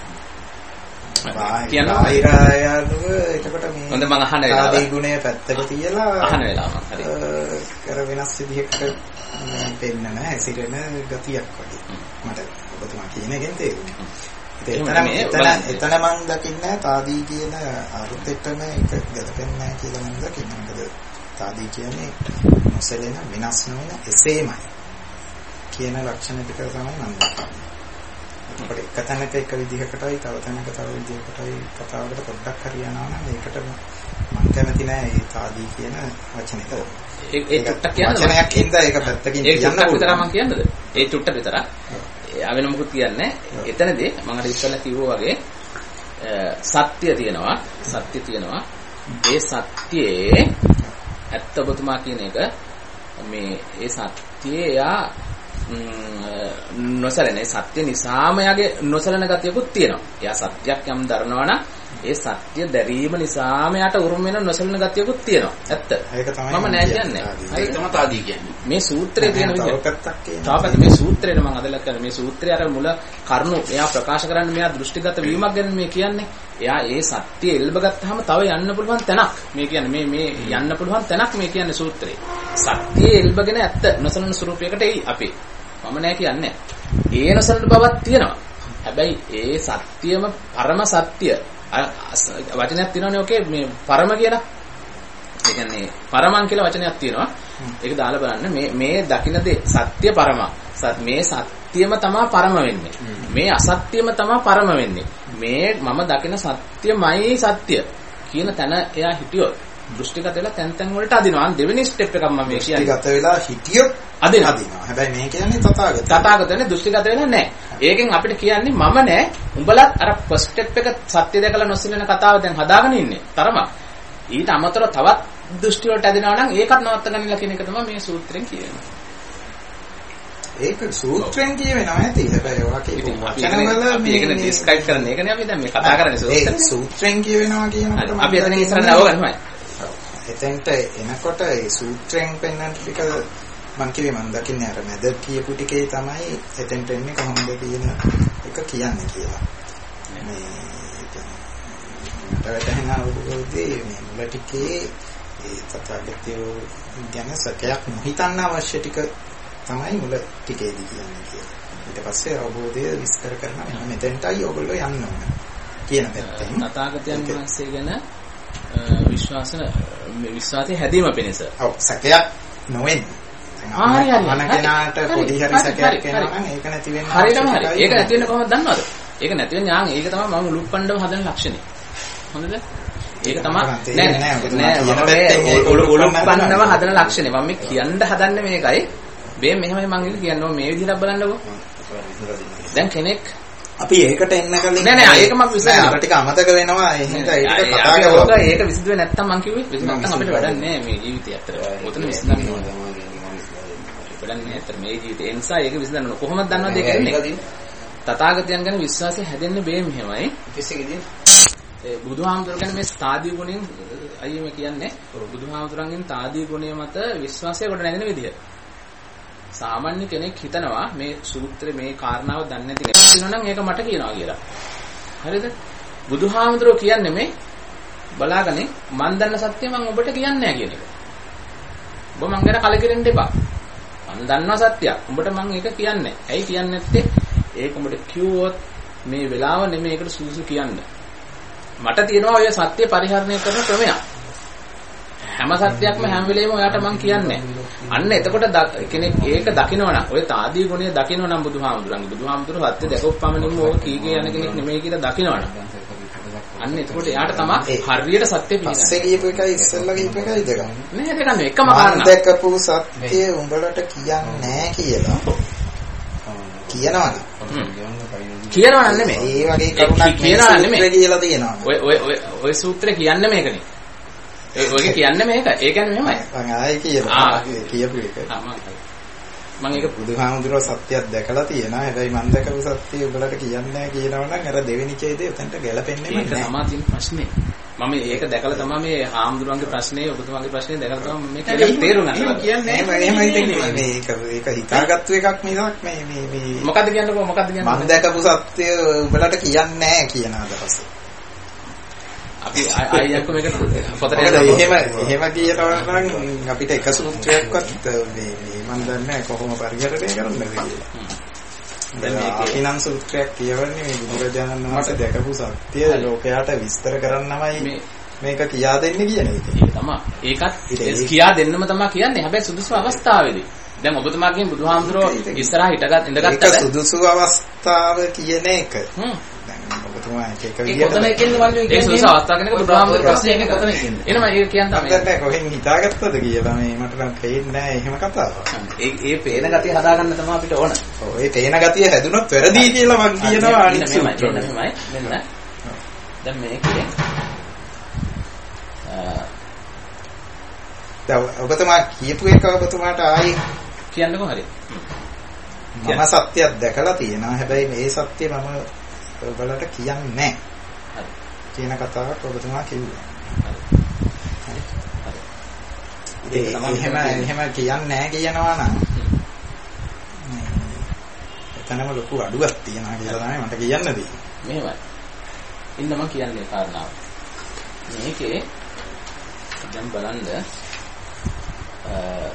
බාහිර අයනුව එතකොට මේ හොඳ මම අහන වෙලාව තාදී ගුණය පැත්තක තියලා අහන වෙලාව හරි. කර වෙනස් විදිහකට පෙන්නන හැසිරෙන ගතියක් වගේ. මට ඔබතුමා කියන එකෙන් තේරුණා. එතන එතන මම දකින්නේ තාදී කියන අර්ථෙටම එක ගැලපෙන්නේ නැහැ කියලා මම දකින්නේ. මොකද තාදී කියන්නේ නොසැලෙන වෙනස් නොවන එසේමයි කියන ලක්ෂණ ටික තමයි මම දකින්නේ. අපිට එක තැනක එක විදිහකටයි තව තැනක තව විදිහකටයි කතාවකට පොඩ්ඩක් හරියනවා නම් ඒකට මම කැමති නෑ ඒ තාදී කියන වචනෙට. ඒ ඒ චුට්ටක් කියන්න වචනයක් හින්දා ඒක පැත්තකින් කියන්න ඕනේ. ඒ චුට්ටක් විතර මම කියන්නද? ඒ චුට්ට විතර. එයා වෙන මොකුත් කියන්නේ. එතනදී මම අර ඉස්සෙල්ලා කිව්වා වගේ සත්‍ය තියෙනවා. සත්‍ය තියෙනවා. ඒ සත්‍යයේ ඇත්ත ඔබතුමා කියන එක මේ ඒ සත්‍යයේ එයා නොසලෙන සත්‍ය නිසාම යාගේ නොසලන ගතියකුත් තියෙනවා. එයා සත්‍යයක් යම් දරනවා නම් ඒ සත්‍ය දැරීම නිසාම යාට උරුම වෙන නොසලන ගතියකුත් තියෙනවා. ඇත්ත. ඒක තමයි මම නෑ කියන්නේ. ඒක තමයි තාදී කියන්නේ. මේ සූත්‍රයේ තියෙන විදිහ. තවපැත්තක් කියන්නේ. තාපත මේ සූත්‍රේට මම අදලා කරන්නේ මේ සූත්‍රය අර මුල කරුණු එයා ප්‍රකාශ කරන්නේ මෙයා දෘෂ්ටිගත වීමක් ගැන මේ කියන්නේ. එයා ඒ සත්‍ය එල්බ ගත්තාම තව යන්න පුළුවන් තැනක්. මේ කියන්නේ මේ මේ යන්න පුළුවන් තැනක් මේ කියන්නේ සූත්‍රේ. සත්‍ය එල්බගෙන ඇත්ත නොසලන ස්වරූපයකට එයි අපි. මම නෑ කියන්නේ. ඒ නොසලන බවක් තියෙනවා. හැබැයි ඒ සත්‍යම පරම සත්‍ය වචනයක් තියෙනවනේ ඔකේ මේ පරම කියලා. ඒ කියන්නේ පරමං කියලා වචනයක් තියෙනවා. ඒක දාලා බලන්න මේ මේ දකින්න දේ සත්‍ය පරම. මේ සත්‍යම තමයි පරම වෙන්නේ. මේ අසත්‍යම තමයි පරම වෙන්නේ. මේ මම දකින සත්‍යමයි සත්‍ය කියන තැන එයා හිටියොත් දෘෂ්ටිගත වෙලා තැන් තැන් වලට අදිනවා. දෙවෙනි ස්ටෙප් එක මම මේ කියන්නේ. දෘෂ්ටිගත වෙලා හිටියොත් අදිනවා. අදිනවා. හැබැයි මේ කියන්නේ තථාගත. තථාගතනේ දෘෂ්ටිගත වෙලා නැහැ. ඒකෙන් අපිට කියන්නේ මම නෑ උඹලත් අර ෆස්ට් ස්ටෙප් එක සත්‍ය දැකලා නොසිලෙන කතාව දැන් හදාගෙන ඉන්නේ. තරම. ඊට අමතරව තවත් දෘෂ්ටි වලට ඇදෙනවා නම් ඒකත් නවත්ත ගන්නලා කියන එක තමයි මේ සූත්‍රයෙන් කියන්නේ. ඒක සූත්‍රයෙන් කියවෙනවා ඇති. හැබැයි ඔයා කියපු වචනවල මේක ඩිස්ක්‍රයිබ් කරන එකනේ අපි දැන් මේ කතා කරන්නේ සූත්‍රයෙන්. ඒ සූත්‍රයෙන් කියවෙනවා කියනකොට අපි එතනින් ඉස්සරහට ආව ගන්නමයි. එතෙන්ට එනකොට ඒ සූත්‍රයෙන් පෙන්වන්න ටික මම කිව්වේ මම දකින්නේ අර මැද කියපු ටිකේ තමයි එතෙන්ට එන්නේ කොහොමද කියන එක කියන්නේ කියලා. මේ මට වැටහෙන අවබෝධයේ මේ මුල ටිකේ ඒ තථාගතයෝ ගැන සැකයක් නොහිතන්න අවශ්‍ය ටික තමයි මුල ටිකේදී කියන්නේ කියලා. ඊට පස්සේ අවබෝධය විස්තර කරනවා මෙතෙන්ටයි ඔයගොල්ලෝ යන්න ඕන කියන පැත්තෙන්. තථාගතයන් වහන්සේ ගැන විශ්වාස විශ්වාසය හැදීම පිණිස. ඔව් සැකයක් නොවෙන්නේ. අනකනාට පොඩි හරි සැකයක් එනවා නම් ඒක නැති වෙන්න හරියටම හරි. ඒක නැති වෙන්නේ කොහොමද දන්නවද? ඒක නැති වෙන්නේ යාන් ඒක තමයි මම උලුප්පණ්ඩව හදන ලක්ෂණය. හොඳද? ඒක තමයි නෑ නෑ උලුප්පණ්ඩව හදන ලක්ෂණය. මම මේ කියන්න හදන්නේ මේකයි. මේ මෙහෙමයි මම ඒක කියනවා මේ විදිහට බලන්නකෝ. දැන් කෙනෙක් අපි ඒකට එන්න කලින් නෑ නෑ ඒක මම විසඳන්න අර ටික අමතක වෙනවා ඒ හින්දා ඒක කතා කරලා ඒක විසඳුවේ නැත්තම් මම කිව්වේ විසඳ නැත්තම් අපිට වැඩක් නෑ මේ ජීවිතය අතර. ඔතන විසඳන්න ඕන. වැඩක් නෑ අතර මේ ජීවිතේ. ඒ නිසා ඒක විසඳන්න ඕන. කොහොමද දන්නවද ඒක වෙන්නේ? තථාගතයන් ගැන විශ්වාසය හැදෙන්නේ බේ මෙහෙමයි. කිසිකෙදී ඒ බුදුහාමුදුරුවෝ ගැන මේ තාදී ගුණයෙන් අයියේ මේ කියන්නේ බුදුහාමුදුරන්ගෙන් තාදී ගුණය මත විශ්වාසය කොට නැගෙන විදිය. සාමාන්‍ය කෙනෙක් හිතනවා මේ සූත්‍රයේ මේ කාරණාව දන්නේ නැති කෙනෙක් ඉන්නවා නම් ඒක මට කියනවා කියලා. හරිද? බුදුහාමුදුරුවෝ කියන්නේ මේ බලාගන්නේ මන් දන්න සත්‍ය මම ඔබට කියන්නේ නැහැ කියන එක. ඔබ මං ගැන කලකිරෙන්න එපා. මම දන්නවා සත්‍යයක්. උඹට මම ඒක කියන්නේ. ඇයි කියන්නේ නැත්තේ? ඒක උඹට කිව්වොත් මේ වෙලාව නෙමෙයි ඒකට සුසු කියන්න. මට තියෙනවා ඔය සත්‍ය පරිහරණය කරන ක්‍රමයක්. හැම සත්‍යයක්ම හැම වෙලේම ඔයාට මම කියන්නේ. අන්න එතකොට කෙනෙක් ඒක දකිනවනම් ඔය තාදී ගුණය දකිනවනම් බුදුහාමුදුරන්ගේ බුදුහාමුදුරුවෝ සත්‍ය දැකපුවමනින්ම ඕක කීකේ යන කෙනෙක් නෙමෙයි කියලා දකිනවනම්. අන්න එතකොට එයාට තමයි හරියට සත්‍ය පිළිගන්නේ. පස්සේ කියපු එකයි ඉස්සෙල්ලා කියපු එකයි දෙක. නෑ දෙක නෙවෙයි එකම කාරණා. දැකපු සත්‍ය උඹලට කියන්නේ නෑ කියලා. කියනවනේ. කියනවනම් නෙමෙයි. ඒ වගේ කරුණක් කියනවා නෙමෙයි කියලා තියෙනවා. ඔය ඔය ඔය සූත්‍රේ කියන්නේ මේකනේ. ඒ ඔයගේ කියන්නේ මේක. ඒ කියන්නේ මෙහෙමයි. මම ආයේ කියනවා. කියපු එක. මම ඒක බුදුහාමුදුරුවෝ සත්‍යයක් දැකලා තියෙනවා. හැබැයි මම දැකපු සත්‍ය උඹලට කියන්නේ නැහැ කියනවනම් අර දෙවෙනි ඡේදය උතන්ට ගැලපෙන්නේ නැහැ. ඒක තමයි තියෙන ප්‍රශ්නේ. මම ඒක දැකලා තමයි මේ හාමුදුරුවන්ගේ ප්‍රශ්නේ ඔබතුමාගේ ප්‍රශ්නේ දැකලා තමයි මේක තේරුම් ගන්න. කියන්නේ එහෙමයි දෙන්නේ. මේක ඒක හිතාගත්තු එකක් මිසක් මේ මේ මේ මොකද්ද කියන්නකෝ මොකද්ද කියන්නේ? මම දැකපු සත්‍ය උඹලට කියන්නේ නැහැ කියන අදහස. අපි අයියන්කෝ මේක පොතට එහෙම එහෙම කියනවා නම් අපිට එක සූත්‍රයක්වත් මේ මේ මම දන්නේ නැහැ කොහොම පරිහරණය කරන්නද කියලා. දැන් මේකේ නම් සූත්‍රයක් කියවන්නේ මේ බුදුරජාණන් වහන්සේ දැකපු සත්‍ය ලෝකයට විස්තර කරන්නමයි මේක කියා දෙන්නේ කියන එක. ඒක තමයි. ඒකත් කියා දෙන්නම තමයි කියන්නේ. හැබැයි සුදුසු අවස්ථාවේදී. දැන් ඔබතුමා කියන බුදුහාමුදුරුවෝ ඉස්සරහා හිටගත් ඉඳගත්තට ඒක සුදුසු අවස්ථාව කියන එක. හ්ම්. ඔබතුමා එක එක විදියට කොතන කියන්නේ වල්ලු කියන්නේ ඒ සුදුසු අවස්ථාව කෙනෙක් බුදුහාමුදුරුවෝ ප්‍රශ්නේ එක කොතන කියන්නේ. එනම ඒක කියන්න තමයි. මම දැන් කොහෙන් හිතාගත්තද කියලා මේ මට නම් පේන්නේ නැහැ එහෙම කතාවක්. ඒ ඒ පේන ගතිය හදාගන්න තමයි අපිට ඕන. ඔව් ඒ පේන ගතිය හැදුනොත් වැරදි කියලා මම කියනවා අනිත් සූත්‍රෙ. මෙහෙමයි මෙන්න. දැන් මේකේ දැන් ඔබතුමා කියපු එක ඔබතුමාට ආයි කියන්නකෝ හරිය. මම සත්‍යයක් දැකලා තියෙනවා. හැබැයි මේ සත්‍ය මම ඔයාලට කියන්නේ නැහැ. කියන කතාවක් ඔබතුමා කිව්වා. හරි. හරි. ඒ එහෙම එහෙම කියන්නේ නැහැ කියනවා නම් එතනම ලොකු අඩුවක් තියෙනවා කියලා තමයි මට කියන්න තියෙන්නේ. මෙහෙමයි. ඉන්න මම කියන්නේ කාරණාව. මේකේ දැන් බලන්න අ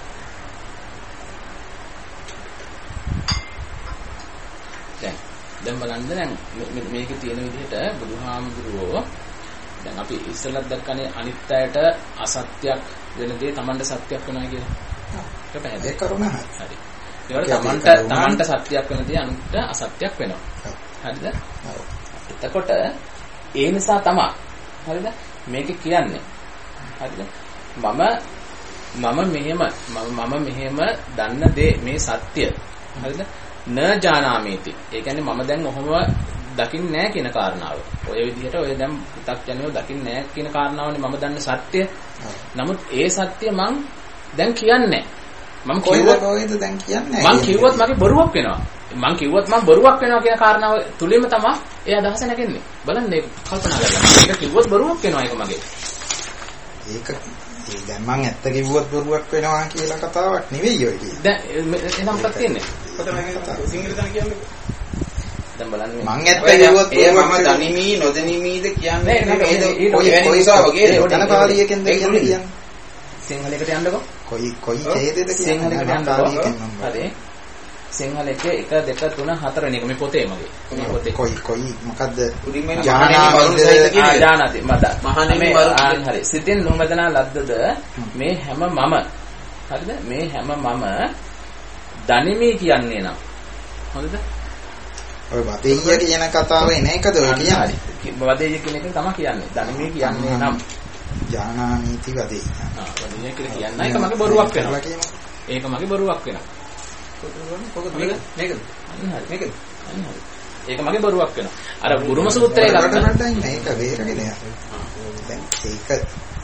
දැන් දැන් බලන්න දැන් මේකේ තියෙන විදිහට බුදුහාමුදුරුවෝ දැන් අපි ඉස්සෙල්ලත් දැක්කනේ අනිත් අයට අසත්‍යක් වෙන දේ Tamanට සත්‍යක් වෙනවා කියලා. ඒක පැහැදිලි. ඒක කරුණ හරි. හරි. ඒවල Tamanට Tamanට සත්‍යක් වෙන දේ අනිත් අසත්‍යක් වෙනවා. හරිද? එතකොට ඒ නිසා තමයි හරිද? මේක කියන්නේ. හරිද? මම මම මෙහෙම මම මෙහෙම දන්න දේ මේ සත්‍ය. හරිද? න ජානාමේති. ඒ කියන්නේ මම දැන් ඔහොම දකින්නේ නැහැ කියන කාරණාව. ඔය විදිහට ඔය දැන් පු탁ජනයෝ දකින්නේ නැහැ කියන කාරණාවනේ මම දන්න සත්‍ය. නමුත් ඒ සත්‍ය මං දැන් කියන්නේ මම කිව්වොත් කොහෙද දැන් කියන්නේ මං කිව්වොත් මගේ බොරුවක් වෙනවා. මං කිව්වොත් මං බොරුවක් වෙනවා කියන කාරණාව තුලින්ම තමයි ඒ අදහස නැගෙන්නේ. බලන්න මේක කල්පනා කරලා. මේක කිව්වොත් බොරුවක් වෙනවා ඒක මගේ. ඒක ඒ දැන් මං ඇත්ත කිව්වොත් බොරුවක් වෙනවා කියලා කතාවක් නෙවෙයි ඔය කියන්නේ. දැන් එහෙනම් මොකක්ද තියෙන්නේ? කොතනද සිංහල දන කියන්නේ? දැන් බලන්න මං ඇත්ත කිව්වොත් ඒ මම දනිමි නොදනිමිද කියන්නේ නේද? කොයි කොයි සාවගේ තන පාලියකින්ද කියන්නේ? සිංහලයකට යන්නකො. කොයි කොයි ඡේදෙද කියන්නේ? සිංහලයකට යන්නකො. හරි. සිංහල එකේ එක දෙක තුන හතර වෙනි එක මේ පොතේ මගේ. මේ පොතේ. කොයි කොයි මොකද්ද? උඩින් මේ ජානාති ආ ජානාති මත. මහණෙනි මරු හරි. සිතින් නොමදනා ලද්දද මේ හැම මම හරිද? මේ හැම මම දනිමි කියන්නේ නම්. හරිද? ඔය වදෙయ్య කියන කතාව එන එකද ඔය කියන්නේ? වදෙయ్య කියන එක තමයි කියන්නේ. දනිමි කියන්නේ නම් ජානාමීති වදෙయ్య. ආ වදෙయ్య කියලා කියන්නේ ඒක මගේ බොරුවක් වෙනවා. ඒක මගේ බොරුවක් වෙනවා. කොහොමද මේක මේකද හරි මේකද හරි ඒක මගේ බොරුවක් වෙනවා අර බුරුම සූත්‍රය ගත්තා මේක වේරගෙන යනවා දැන් ඒක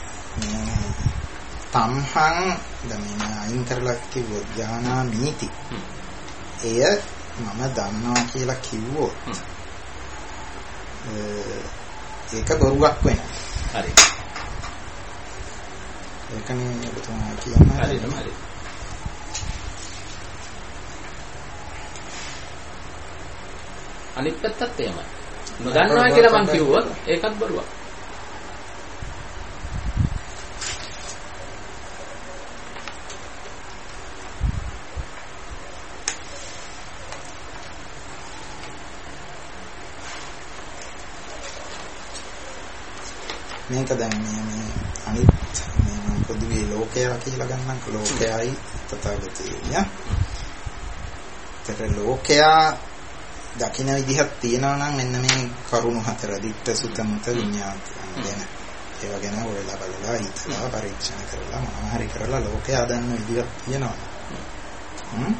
තම්හං දැන් අයින් කරලා කිව්වොත් ඥානා නීති එය මම දන්නවා කියලා කිව්වොත් ඒක බොරුවක් වෙනවා හරි ඒකනේ ඔබතුමා කියන්නේ හරි හරි අනිත් පැත්තත් එහෙමයි. නොදන්නවා කියලා මං කිව්වොත් ඒකත් බොරුවක්. මේක දැන් මේ මේ අනිත් මේ පොදුවේ ලෝකයා කියලා ගන්නනම් ලෝකයයි තථාගතයයි යා. ඒතර ලෝකයා දකින්න විදිහක් තියෙනවා නම් මෙන්න මේ කරුණු හතර දිට්ඨ සුත මුත විඤ්ඤාත ගැන ඒවා ගැන හොයලා බලලා හිතලා පරීක්ෂණ කරලා මොනවා හරි කරලා ලෝකයා දන්න විදිහක් තියෙනවා. හ්ම්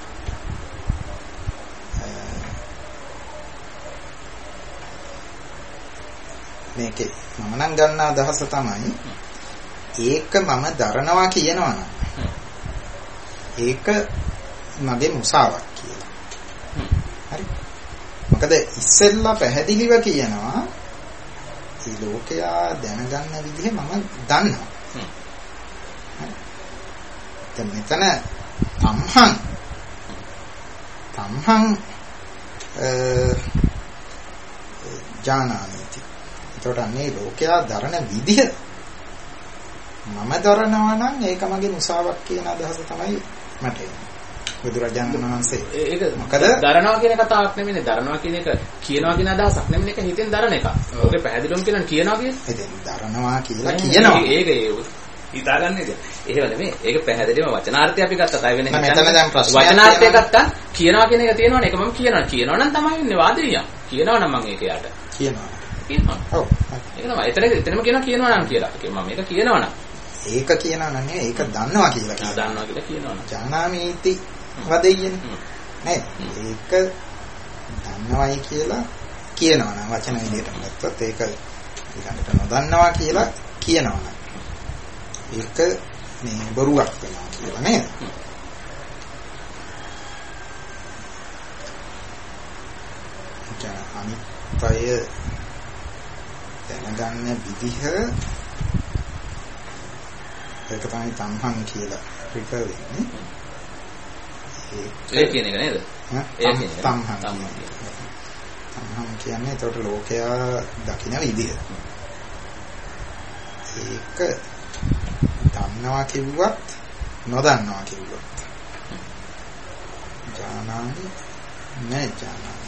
මේකේ මම නම් ගන්න අදහස තමයි ඒක මම දරනවා කියනවා නම් ඒක මගේ මුසාවක් කියලා. හරි. මොකද ඉස්සෙල්ලා පැහැදිලිව කියනවා මේ ලෝකයා දැනගන්න විදිහ මම දන්නවා. හරි. දැන් මෙතන තම්හං තම්හං ජානාමිති. ඒකට මේ ලෝකයා දරන විදිහ මම දරනවා නම් ඒක මගේ මුසාවක් කියන අදහස තමයි මට එන්නේ. බුදුරජාණන් වහන්සේ ඒක මොකද දරනවා කියන කතාවක් නෙමෙයි දරනවා කියන එක කියනවා කියන අදහසක් නෙමෙයි ඒක හිතෙන් දරන එක. ඔකේ පැහැදිලිවම කියනවා කියනවා කියන්නේ. ඉතින් දරනවා කියලා කියනවා. ඒක ඒක හිතාගන්නේ. එහෙම නෙමෙයි. ඒක පැහැදිලිවම වචනාර්ථය අපි ගත්තා. තව වෙන එක. මෙතන දැන් ප්‍රශ්නයක් වචනාර්ථය ගත්තා කියනවා කියන එක තියෙනවනේ. ඒක මම කියනවා. කියනවා නම් තමයි ඉන්නේ වාදිරියක්. කියනවා නම් මම ඒක යාට. කියනවා. කියනවා. ඔව්. ඒක තමයි. එතන එතනම කියනවා කියනවා නම් කියලා. මම මේක කියනවා නම්. ඒක කියනවා නම් නෙවෙයි ඒක දන්නවා කියලා කියනවා. දන්නවා කියලා කියනවා නම්. ජානාමීති වදෙයනේ. නේද? ඒක දන්නවයි කියලා කියනවා නම් වචන විදිහට ගත්තොත් ඒක ඊළඟට නොදන්නවා කියලා කියනවා නම් ඒක මේ බොරුවක් වෙනවා කියලා නේද? අනිත්‍ය දැනගන්න විදිහ ඒක තමයි තණ්හම් කියලා රිෆර් වෙන්නේ. ඒ කියන එක නේද? ඒ කියන එක තණ්හම්. තණ්හම් කියන්නේ ඒකට ලෝකයා දකින විදිහ. ඒක දන්නවා කිව්වත් නොදන්නවා කිව්වත් ජානාමි නෑ ජානාමි.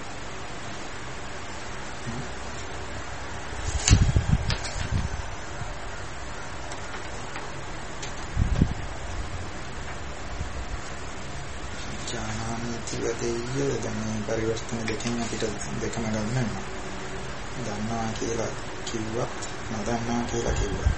වදෙය දැන් පරිවර්තන දෙකෙන් අපිට දෙකම ගන්න වෙනවා. දන්නවා කියලා කිව්වත් නොදන්නවා කියලා කිව්වත්.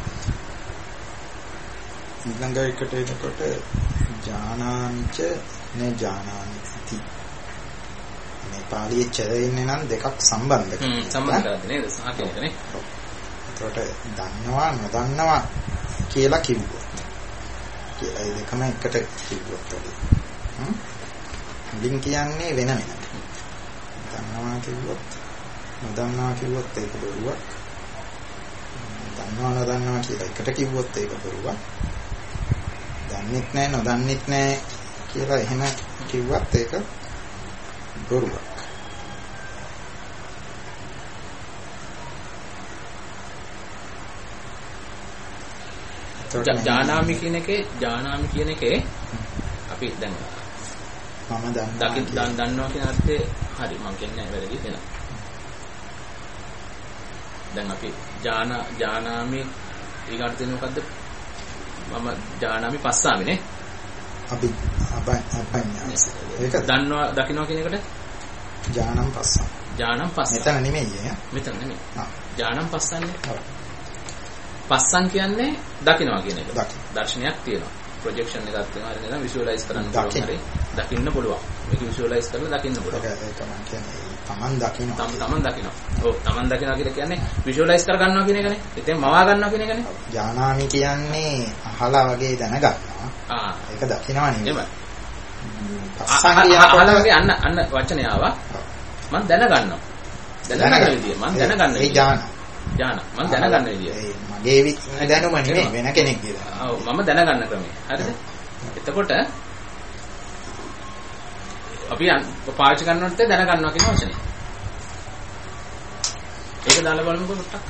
ඊළඟ එකට එතකොට ජානාමිච නේ ජානාමිති. මේ පාළියේ චරෙන්නේ නම් දෙකක් සම්බන්ධ කරනවා. සම්බන්ධ කරන්නේ නේද? සාකේතනේ. එතකොට දන්නවා නොදන්නවා කියලා කිව්වොත්. කියලා ඒ දෙකම එකට කිව්වොත් වගේ. හ්ම් ලින් කියන්නේ වෙන වෙන. දන්නවා කිව්වොත් නොදන්නවා කිව්වොත් ඒක බොරුවක්. දන්නවා නොදන්නවා කියලා එකට කිව්වොත් ඒක බොරුවක්. දන්නෙත් නැහැ නොදන්නෙත් නැහැ කියලා එහෙම කිව්වත් ඒක බොරුවක්. ජානාමි කියන එකේ ජානාමි කියන එකේ අපි දැන් මම දන්නවා දන්නවා කියන අර්ථේ හරි මම කියන්නේ වැරදි වෙනවා. දැන් අපි ජාන ජානාමි ඊගාට දෙන්නේ මොකද්ද? මම ජානාමි පස්සාමිනේ. අපි අපඤ්ඤා. ඒක දන්නවා දකින්නවා කියන එකට ජානම් පස්සා. ජානම් පස්සා. මෙතන නෙමෙයි ඈ. මෙතන නෙමෙයි. ආ. ජානම් පස්සන්නේ. ඔව්. පස්සන් කියන්නේ දකින්නවා කියන එක. දර්ශනයක් තියෙනවා. ප්‍රොජෙක්ෂන් එකක් තියෙනවා හරියට නම් විෂුවලයිස් කරන්න පුළුවන් හරි දකින්න පුළුවන්. මේක විෂුවලයිස් කරලා දකින්න පුළුවන්. ඒක ඒක මම කියන්නේ තමන් දකින්න. තම තමන් දකින්නවා. ඔව් තමන් දකින්නවා කියලා කියන්නේ විෂුවලයිස් කර ගන්නවා කියන එකනේ. ඉතින් මවා ගන්නවා කියන එකනේ. ඥානාමි කියන්නේ අහලා වගේ දැනගන්නවා. ආ ඒක දකින්නවා නෙමෙයි. අහලා වගේ අන්න අන්න වචනේ ආවා. මම දැනගන්නවා. දැනගන්න විදිය මම දැනගන්න විදිය. ඒ ඥාන. ඥාන මම දැනගන්න විදිය. මගේ දැනුම නෙමෙයි වෙන කෙනෙක්ගේ දැනුම. ඔව් මම දැනගන්න ක්‍රමය. හරිද? එතකොට අපි පාවිච්චි කරනකොට දැනගන්නවා කියන වචනේ. ඒක දාලා බලමුකෝ ටක්.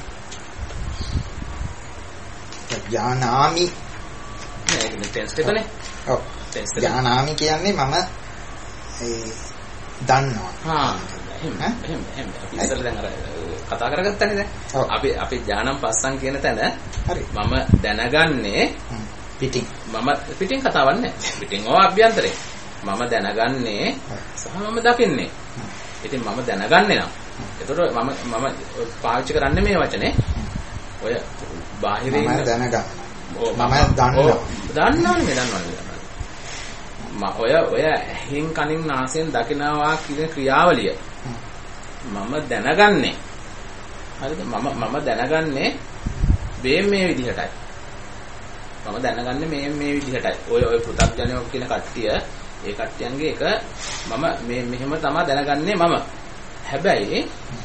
ඥානාමි නෑ ඒක ටෙන්ස් එකනේ. ඔව්. ඥානාමි කියන්නේ මම ඒ දන්නවා. හා එහෙම එහෙම එහෙම අපි ඉස්සර දැන් අර කතා කරගත්තනේ දැන්. අපි අපි ඥානම් පස්සන් කියන තැන හරි. මම දැනගන්නේ පිටින්. මම පිටින් කතාවක් නෑ. පිටින් ඕ අභ්‍යන්තරේ. මම දැනගන්නේ සහ මම දකින්නේ. ඉතින් මම දැනගන්නේ නම්. එතකොට මම මම පාවිච්චි කරන්නේ මේ වචනේ. ඔය බාහිරින් මම දැනගන්නවා. මම දන්නවා. දන්නවනේ මේ දන්නවනේ. මම ඔය ඔය ඇහින් කනින් නාසයෙන් දකිනවා කියන ක්‍රියාවලිය මම දැනගන්නේ. හරිද? මම මම දැනගන්නේ මේ මේ විදිහටයි. මම දැනගන්නේ මේ මේ විදිහටයි. ඔය ඔය පෘථග්ජනයෝ කියන කට්ටිය ඒ කට්ටියන්ගේ එක මම මේ මෙහෙම තමයි දැනගන්නේ මම. හැබැයි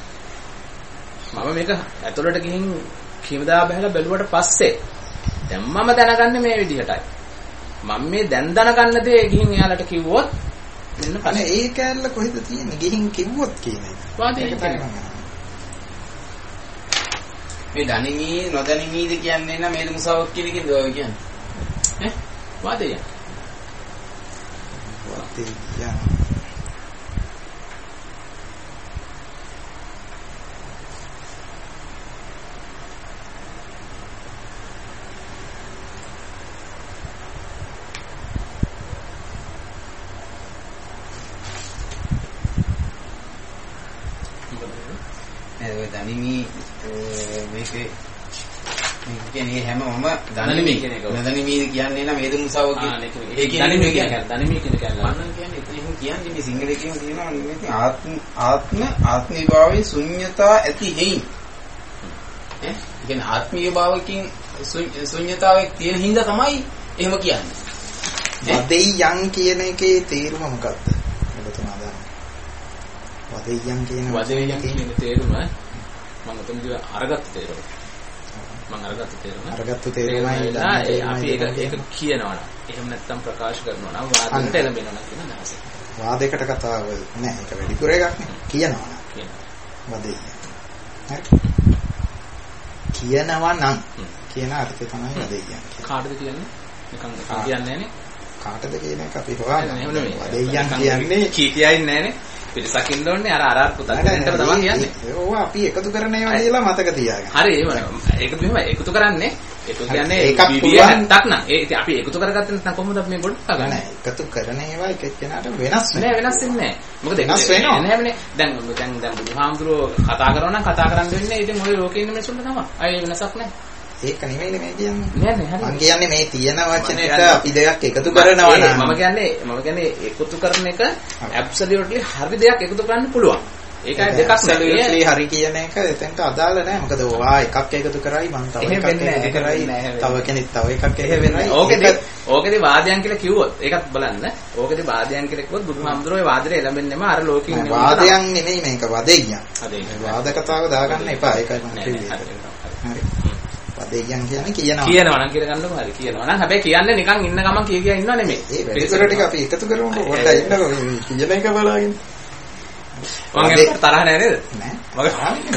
මම මේක ඇතුළට ගිහින් කිමදා බහලා බැලුවට පස්සේ දැන් මම දැනගන්නේ මේ විදිහටයි. මම මේ දැන් දැනගන්න දේ ගිහින් එයාලට කිව්වොත් මෙන්න අනේ ඒ කැලල කොහෙද තියෙන්නේ? ගිහින් කිව්වොත් කියන එක. වාදේ මේ දනිමි නොදනිමිද කියන්නේ නම් මේද මුසාවක් කියන එකද ඔය කියන්නේ? ඈ වාදේ වාදේ කියන්නේ දනිමි මේකේ මේක කියන්නේ හැමෝම දනිමි කියන එක. දනිමි කියන්නේ නම් මේද මුසාවක් ඒ කියන්නේ කියන්නේ දනිමි කියන කියන්නේ මම කියන්නේ ඒක කියන්නේ මේ සිංහලයේ කියන තියෙනවා මේ ආත්ම ආත්ම ආත්මී භාවයේ ශුන්‍යතා ඇති හේයි. ඈ කියන්නේ ආත්මීය භාවකින් ශුන්‍යතාවයක් තියෙන හින්දා තමයි එහෙම කියන්නේ. වදෙයන් කියන එකේ තේරුම මොකක්ද? ඔබතුමා දන්නවා. වදෙයන් කියන වදෙයන් කියන තේරුම මම උතුම්දී අරගත්ත තේරුම. මම අරගත්ත තේරුම. අරගත්ත තේරුමයි අපි ඒක ඒක කියනවා නම් එහෙම නැත්නම් ප්‍රකාශ කරනවා නම් වාදයට එළඹෙනවා කියන අදහස. වාදයකට කතාව නෑ ඒක වැඩිපුර එකක් නේ. කියනවා නම්. කියනවා. වදෙය. හරි. කියනවා නම් කියන අර්ථය තමයි වදෙය කියන්නේ. කාටද කියන්නේ? නිකන් කියන්නේ නෑනේ. කාටද කියන එක අපි හොයන්නේ. වදෙයන් කියන්නේ කී කියයි නෑනේ. පිටසක් ඉන්න ඕනේ අර අර පුතත් දෙන්නට තමයි කියන්නේ. ඕවා අපි එකතු කරන ඒවා කියලා මතක තියාගන්න. හරි එහෙම. ඒක මෙහෙම එකතු කරන්නේ ඒක කියන්නේ බීබී නැත්තක් නම් ඒ අපි එකතු කරගත්තේ නැත්නම් කොහොමද අපි මේ ගොඩ ගන්න? නෑ එකතු කරන ඒවා එක එක්කෙනාට වෙනස් වෙනවා. නෑ වෙනස් වෙන්නේ නෑ. මොකද වෙනස් වෙනවා. නෑනේ. දැන් දැන් දැන් බුදුහාමුදුරුවෝ කතා කරනවා නම් කතා කරන්න වෙන්නේ ඉතින් ওই ලෝකේ ඉන්න මිනිස්සුන්ට තමයි. අය වෙනසක් නෑ. ඒක නෙමෙයිනේ මේ කියන්නේ. නෑ නෑ හරි. මම කියන්නේ මේ තියෙන වචනෙට අපි දෙයක් එකතු කරනවා නම් මම කියන්නේ මම කියන්නේ එකතු කරන එක ඇබ්සලියුට්ලි හරි දෙයක් එකතු කරන්න පුළුවන්. ඒකයි දෙකක් ඇබ්සලියුට්ලි හරි කියන එක එතෙන්ට අදාළ නෑ. මොකද ඔයා එකක් එකතු කරයි මම තව එකක් එකතු කරයි තව කෙනෙක් තව එකක් එකතු වෙනයි. ඕකේදී ඕකේදී වාදයන් කියලා කිව්වොත් ඒකත් බලන්න. ඕකේදී වාදයන් කියලා කිව්වොත් බුදුහාමුදුරුවෝ ඒ වාදයට එළඹෙන්නෙම අර ලෝකෙ ඉන්න වාදයන් නෙමෙයි මේක වදෙය්‍යන්. වාද කතාව දාගන්න එපා. ඒකයි මම කිව්වේ. හරි. වදෙය්‍යන් කියන්නේ කියනවා. කියනවා නම් කියලා ගන්නකො හරි. කියනවා නම් හැබැයි කියන්නේ නිකන් ඉන්න ගමන් කිය කිය ඉන්නව නෙමෙයි. ඒ වැඩිපුර ටික අපි එකතු කරමුකෝ. පොඩ්ඩක් ඉන්නකෝ. කියන එක බලාගෙන. මම තරහ නෑ නේද? නෑ. මගේ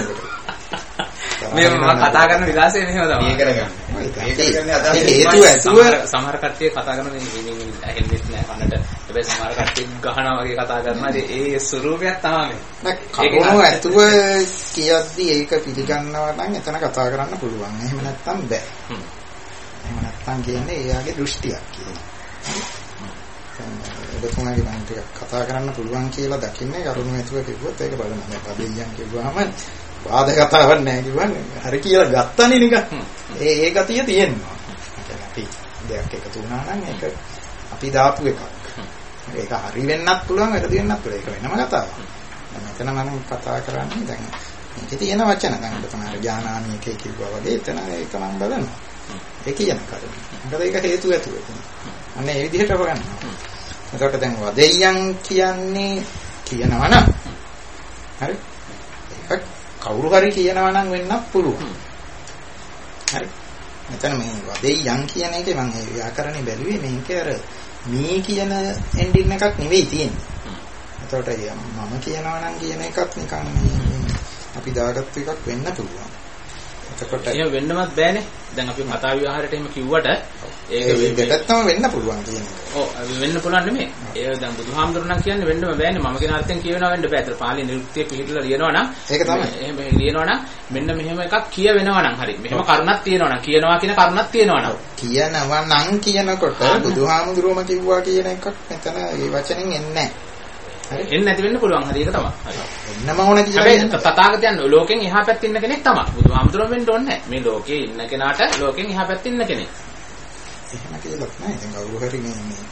මේ මම කතා කරන විලාසය මෙහෙම තමයි. මේ කරගන්න. ඒක කරන්නේ අදහස් හේතුව ඇතුව සමහර කට්ටිය කතා කරන මේ ඇහෙන්නේ නෑ කනට. හැබැයි සමහර කට්ටිය ගහනවා වගේ කතා කරනවා. ඒ ස්වරූපයක් තමයි මේ. කරුණු ඇතුව කියද්දි ඒක පිළිගන්නවා නම් එතන කතා කරන්න පුළුවන්. එහෙම නැත්තම් බෑ. එහෙම නැත්තම් කියන්නේ එයාගේ දෘෂ්ටියක් කියලා. ඔබතුමාගේ නම් ටිකක් කතා කරන්න පුළුවන් කියලා දකින්නේ කරුණු ඇතුව කිව්වොත් ඒක බලන්න. දැන් පදෙයන් කිව්වහම වාද කතාවක් නැහැ කිව්වනේ. හරි කියලා ගත්තනේ නිකන්. ඒ ඒ ගතිය තියෙනවා. يعني අපි දෙයක් එකතු වුණා නම් ඒක අපි දාපු එකක්. ඒක හරි වෙන්නත් පුළුවන් වැරදි වෙන්නත් පුළුවන්. ඒක වෙනම කතාවක්. දැන් මෙතන මම කතා කරන්නේ දැන් මේකේ තියෙන වචන දැන් ඔබ තමයි ඥානාමි එකේ කිව්වා වගේ එතන ඒක මම බලනවා. ඒ කියන කරුණ. මොකද ඒක හේතු ඇතුව එතන. අන්න ඒ විදිහට හොයනවා. එතකොට දැන් වදෙය්‍යන් කියන්නේ කියනවා නම් හරි ඒක කවුරු හරි කියනවා නම් වෙන්නත් පුළුවන්. හරි. මෙතන මේ වදෙය්‍යන් කියන එකේ මම ඒ ව්‍යාකරණේ බැලුවේ මේකේ අර මේ කියන එන්ඩින් එකක් නෙවෙයි තියෙන්නේ. එතකොට මම කියනවා නම් කියන එකත් නිකන් මේ අපි දාගත්ත එකක් වෙන්න පුළුවන්. එතකොට එහෙම වෙන්නවත් බෑනේ. දැන් අපි කතා විවාහයට එහෙම කිව්වට ඒක දෙකටම වෙන්න පුළුවන් කියන එක. ඔව් වෙන්න පුළුවන් නෙමෙයි. ඒක දැන් බුදුහාමුදුරන් නම් කියන්නේ වෙන්නම බෑනේ. මම කියන අර්ථයෙන් කියවෙනවා වෙන්න බෑ. ඒතර පාළි නිරුක්තිය පිළිදලා ලියනවා නම් ඒක තමයි. එහෙම ලියනවා නම් මෙන්න මෙහෙම එකක් කියවෙනවා නම් හරි. මෙහෙම කරුණක් තියෙනවා නම් කියනවා කියන කරුණක් තියෙනවා නම් කියනවා නම් කියනකොට බුදුහාමුදුරුවම කිව්වා කියන එකක් මෙතන ඒ වචනෙන් එන්නේ නැහැ. හරි. එන්නේ නැති වෙන්න පුළුවන්. හරි ඒක තමයි. හරි. එන්නම ඕන කියලා කියන්නේ තථාගතයන් ලෝකෙන් එහා පැත්තේ ඉන්න කෙනෙක් තමයි. බුදුහාමුදුරුවෝ වෙන්න ඕනේ නැහැ. මේ ලෝකේ ඉන්න කෙනාට ලෝකෙන් එහා පැත්තේ ඉන්න කෙනෙක්. එහෙම කියලා නෑ. දැන් කවුරු හරි මේ මේ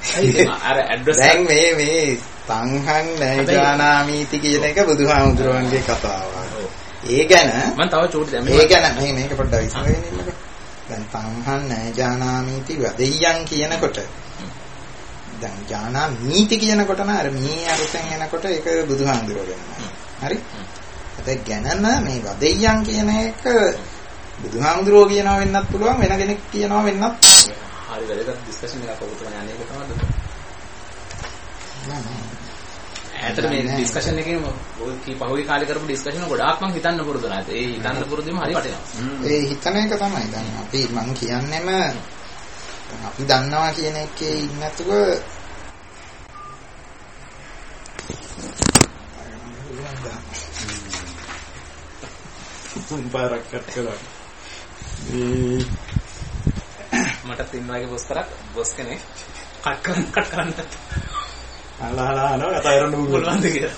අර ඇඩ්‍රස් දැන් මේ මේ තංහං නයිජානාමීති කියන එක බුදුහාමුදුරුවන්ගේ කතාවක්. ඒ ගැන මම තව චූටි දැන් මේ ගැන මේ මේක පොඩ්ඩක් විසඳගෙන ඉන්නකෝ. දැන් තංහං නයිජානාමීති වදෙය්‍යන් කියනකොට දැන් ජානාමීති කියනකොට න අර මේ අර්ථයෙන් එනකොට ඒක බුදුහාමුදුරුවෝ වෙනවා. හරි? ඒ ගැනම මේ වදෙය්‍යන් කියන එක බුදුහාමුදුරුවෝ කියනවා වෙන්නත් පුළුවන් වෙන කෙනෙක් කියනවා වෙන්නත් හරි වැදගත් ඩිස්කෂන් එකක් ඔබතුමා යන්නේ ඒක තමයිද? නෑ නෑ. ඇත්තට මේ ඩිස්කෂන් එකේ ඔය කී පහුගිය කාලේ කරපු ඩිස්කෂන් ගොඩාක් මම හිතන්න පුරුදු නැහැ. ඒ හිතන්න පුරුදුම හරි වටිනවා. ඒ හිතන එක තමයි. දැන් අපි මම කියන්නේම අපි දන්නවා කියන එකේ ඉන්න නැතුව තුන්පාරක් කට් කළා. මට තින්වාගේ බොස් කරක් බොස් කෙනෙක් කට් කරන් කට් කරන්න අහලා අහලා අහනවා කතා කරන්න පුළුවන්ද කියලා.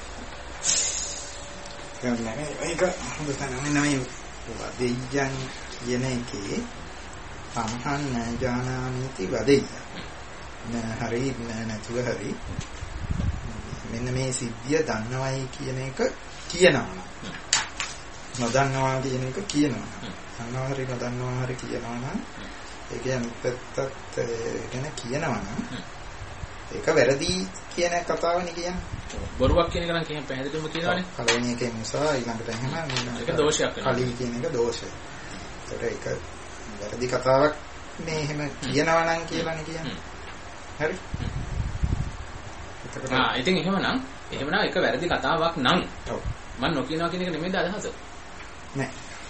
කියන්නේ ඒක හොඳට නම් මේ වදෙය්‍යන් කියන එකේ සම්හන් ඥානාමිති වදෙය්‍ය. නෑ හරි නෑ නැතුව හරි. මෙන්න මේ සිද්ධිය දන්නවයි කියන එක කියනවා. නොදන්නවා කියන එක කියනවා. දන්නවා හරි නොදන්නවා හරි කියනවා නම් ඒ කියන්නේ පැත්තත් ගැන කියනවා නම් ඒක වැරදි කියන කතාවනේ කියන්නේ. බොරුවක් කියන එක නම් කියෙන් පැහැදිලිවම කියනවනේ. පළවෙනි එකේ මුසා ඊළඟට එහෙම ඒක දෝෂයක් වෙනවා. කලී කියන එක දෝෂය. ඒතර ඒක වැරදි කතාවක් මේ එහෙම කියනවා නම් කියලානේ කියන්නේ. හරි. ආ ඉතින් එහෙමනම් එහෙමනම් ඒක වැරදි කතාවක් නම් ඔව් මම නොකියනවා කියන එක නෙමෙයිද අදහස? නෑ.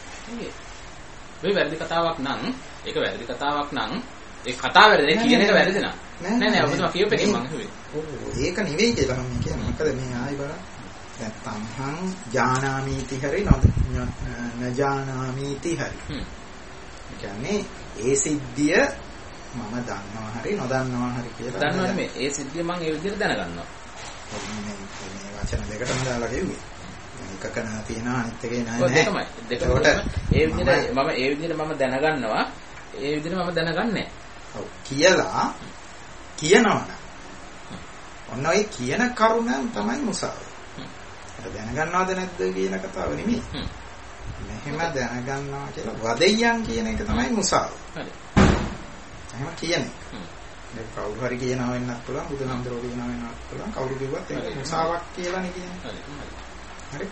මේ වැරදි කතාවක් නම් ඒක වැරදි කතාවක් නම් ඒ කතාව වැරදි කියන එක වැරදි නෑ. නෑ නෑ ඔබතුමා කියපෙකින් මම කිව්වේ. ඔව් ඒක නෙවෙයි කියලා මම කියන්නේ. මොකද මේ ආයි බලන්න. දැන් තම්හං ජානාමීති හරි නජානාමීති හරි. හ්ම්. කියන්නේ ඒ සිද්ධිය මම දන්නවා හරි නොදන්නවා හරි කියලා. දන්නවා නෙමෙයි. ඒ සිද්ධිය මම ඒ විදිහට දැනගන්නවා. මේ මේ වචන දෙකටම දාලා කිව්වේ. එකක නා තියෙනවා අනිත් එකේ නෑ. ඔව් දෙකමයි. දෙකම ඒ විදිහට මම ඒ විදිහට මම දැනගන්නවා. ඒ විදිහට මම දැනගන්නේ. ඔව් කියලා කියනවනම් ඔන්න ඔය කියන කරුණ තමයි මුසාව. ඒක දැනගන්නවද නැද්ද කියන කතාව නෙමෙයි. මෙහෙම දැනගන්නවා කියලා වදෙයන් කියන එක තමයි මුසාව. හරි. එහෙම කියන්නේ. මේ කවුරු හරි කියනවා වෙන්නත් පුළුවන් බුදුහාමුදුරුවෝ කියනවා වෙන්නත් පුළුවන් කවුරු කිව්වත් ඒක මුසාවක් කියලානේ කියන්නේ. හරි.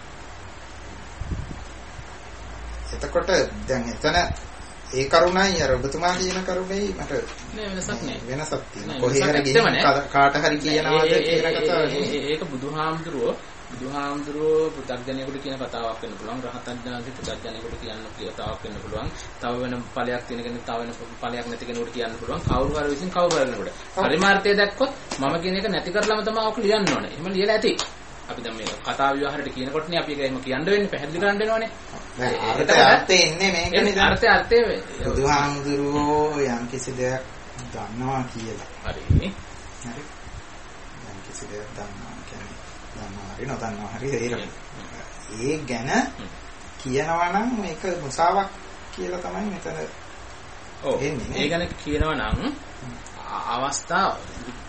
එතකොට දැන් එතන ඒ කරුණයි අර ඔබතුමා කියන කරුණේ මට නෑ වෙනසක් නෑ. වෙනසක් තියෙනවා. කොහේ හරි ගිහින් කාට හරි කියනවාද කියන කතාව නෙමෙයි. ඒක බුදුහාමුදුරුවෝ බුදුහාමුදුරුවෝ පුතග්ජනයෙකුට කියන කතාවක් වෙන්න පුළුවන්. රහතන් වහන්සේ පුතග්ජනයෙකුට කියන්න කතාවක් වෙන්න පුළුවන්. තව වෙන ඵලයක් තියෙන කෙනෙක් තව වෙන ඵලයක් නැති කෙනෙකුට කියන්න පුළුවන්. කවුරු හරි විසින් කවුරු හරි කෙනෙකුට. පරිමාර්ථය දැක්කොත් මම කියන එක නැති කරලම තමයි ඔක ලියන්න ඕනේ. එහෙම ලියලා ඇති. අපි දැන් මේ කතා විවාහයට කියනකොටනේ අපි ඒක එහෙම කියන්න වෙන්නේ පැහැදිලි කරන්න වෙනවනේ. දැන් අර්ථය අර්ථය එන්නේ මේකනේ දැන්. අර්ථය අර්ථය බුදුහාමුදුරුවෝ යම් කිසි දෙයක් දන්නවා කියලා. හරි. හරි. යම් කිසි දෙයක් දන්නවා කියන්නේ දන්නවා හරි නොදන්නවා හරි තේරෙනවා. ඒ ගැන කියනවා නම් මේක මුසාවක් කියලා තමයි මෙතන ඔව්. ඒ ගැන කියනවා නම් අවස්ථා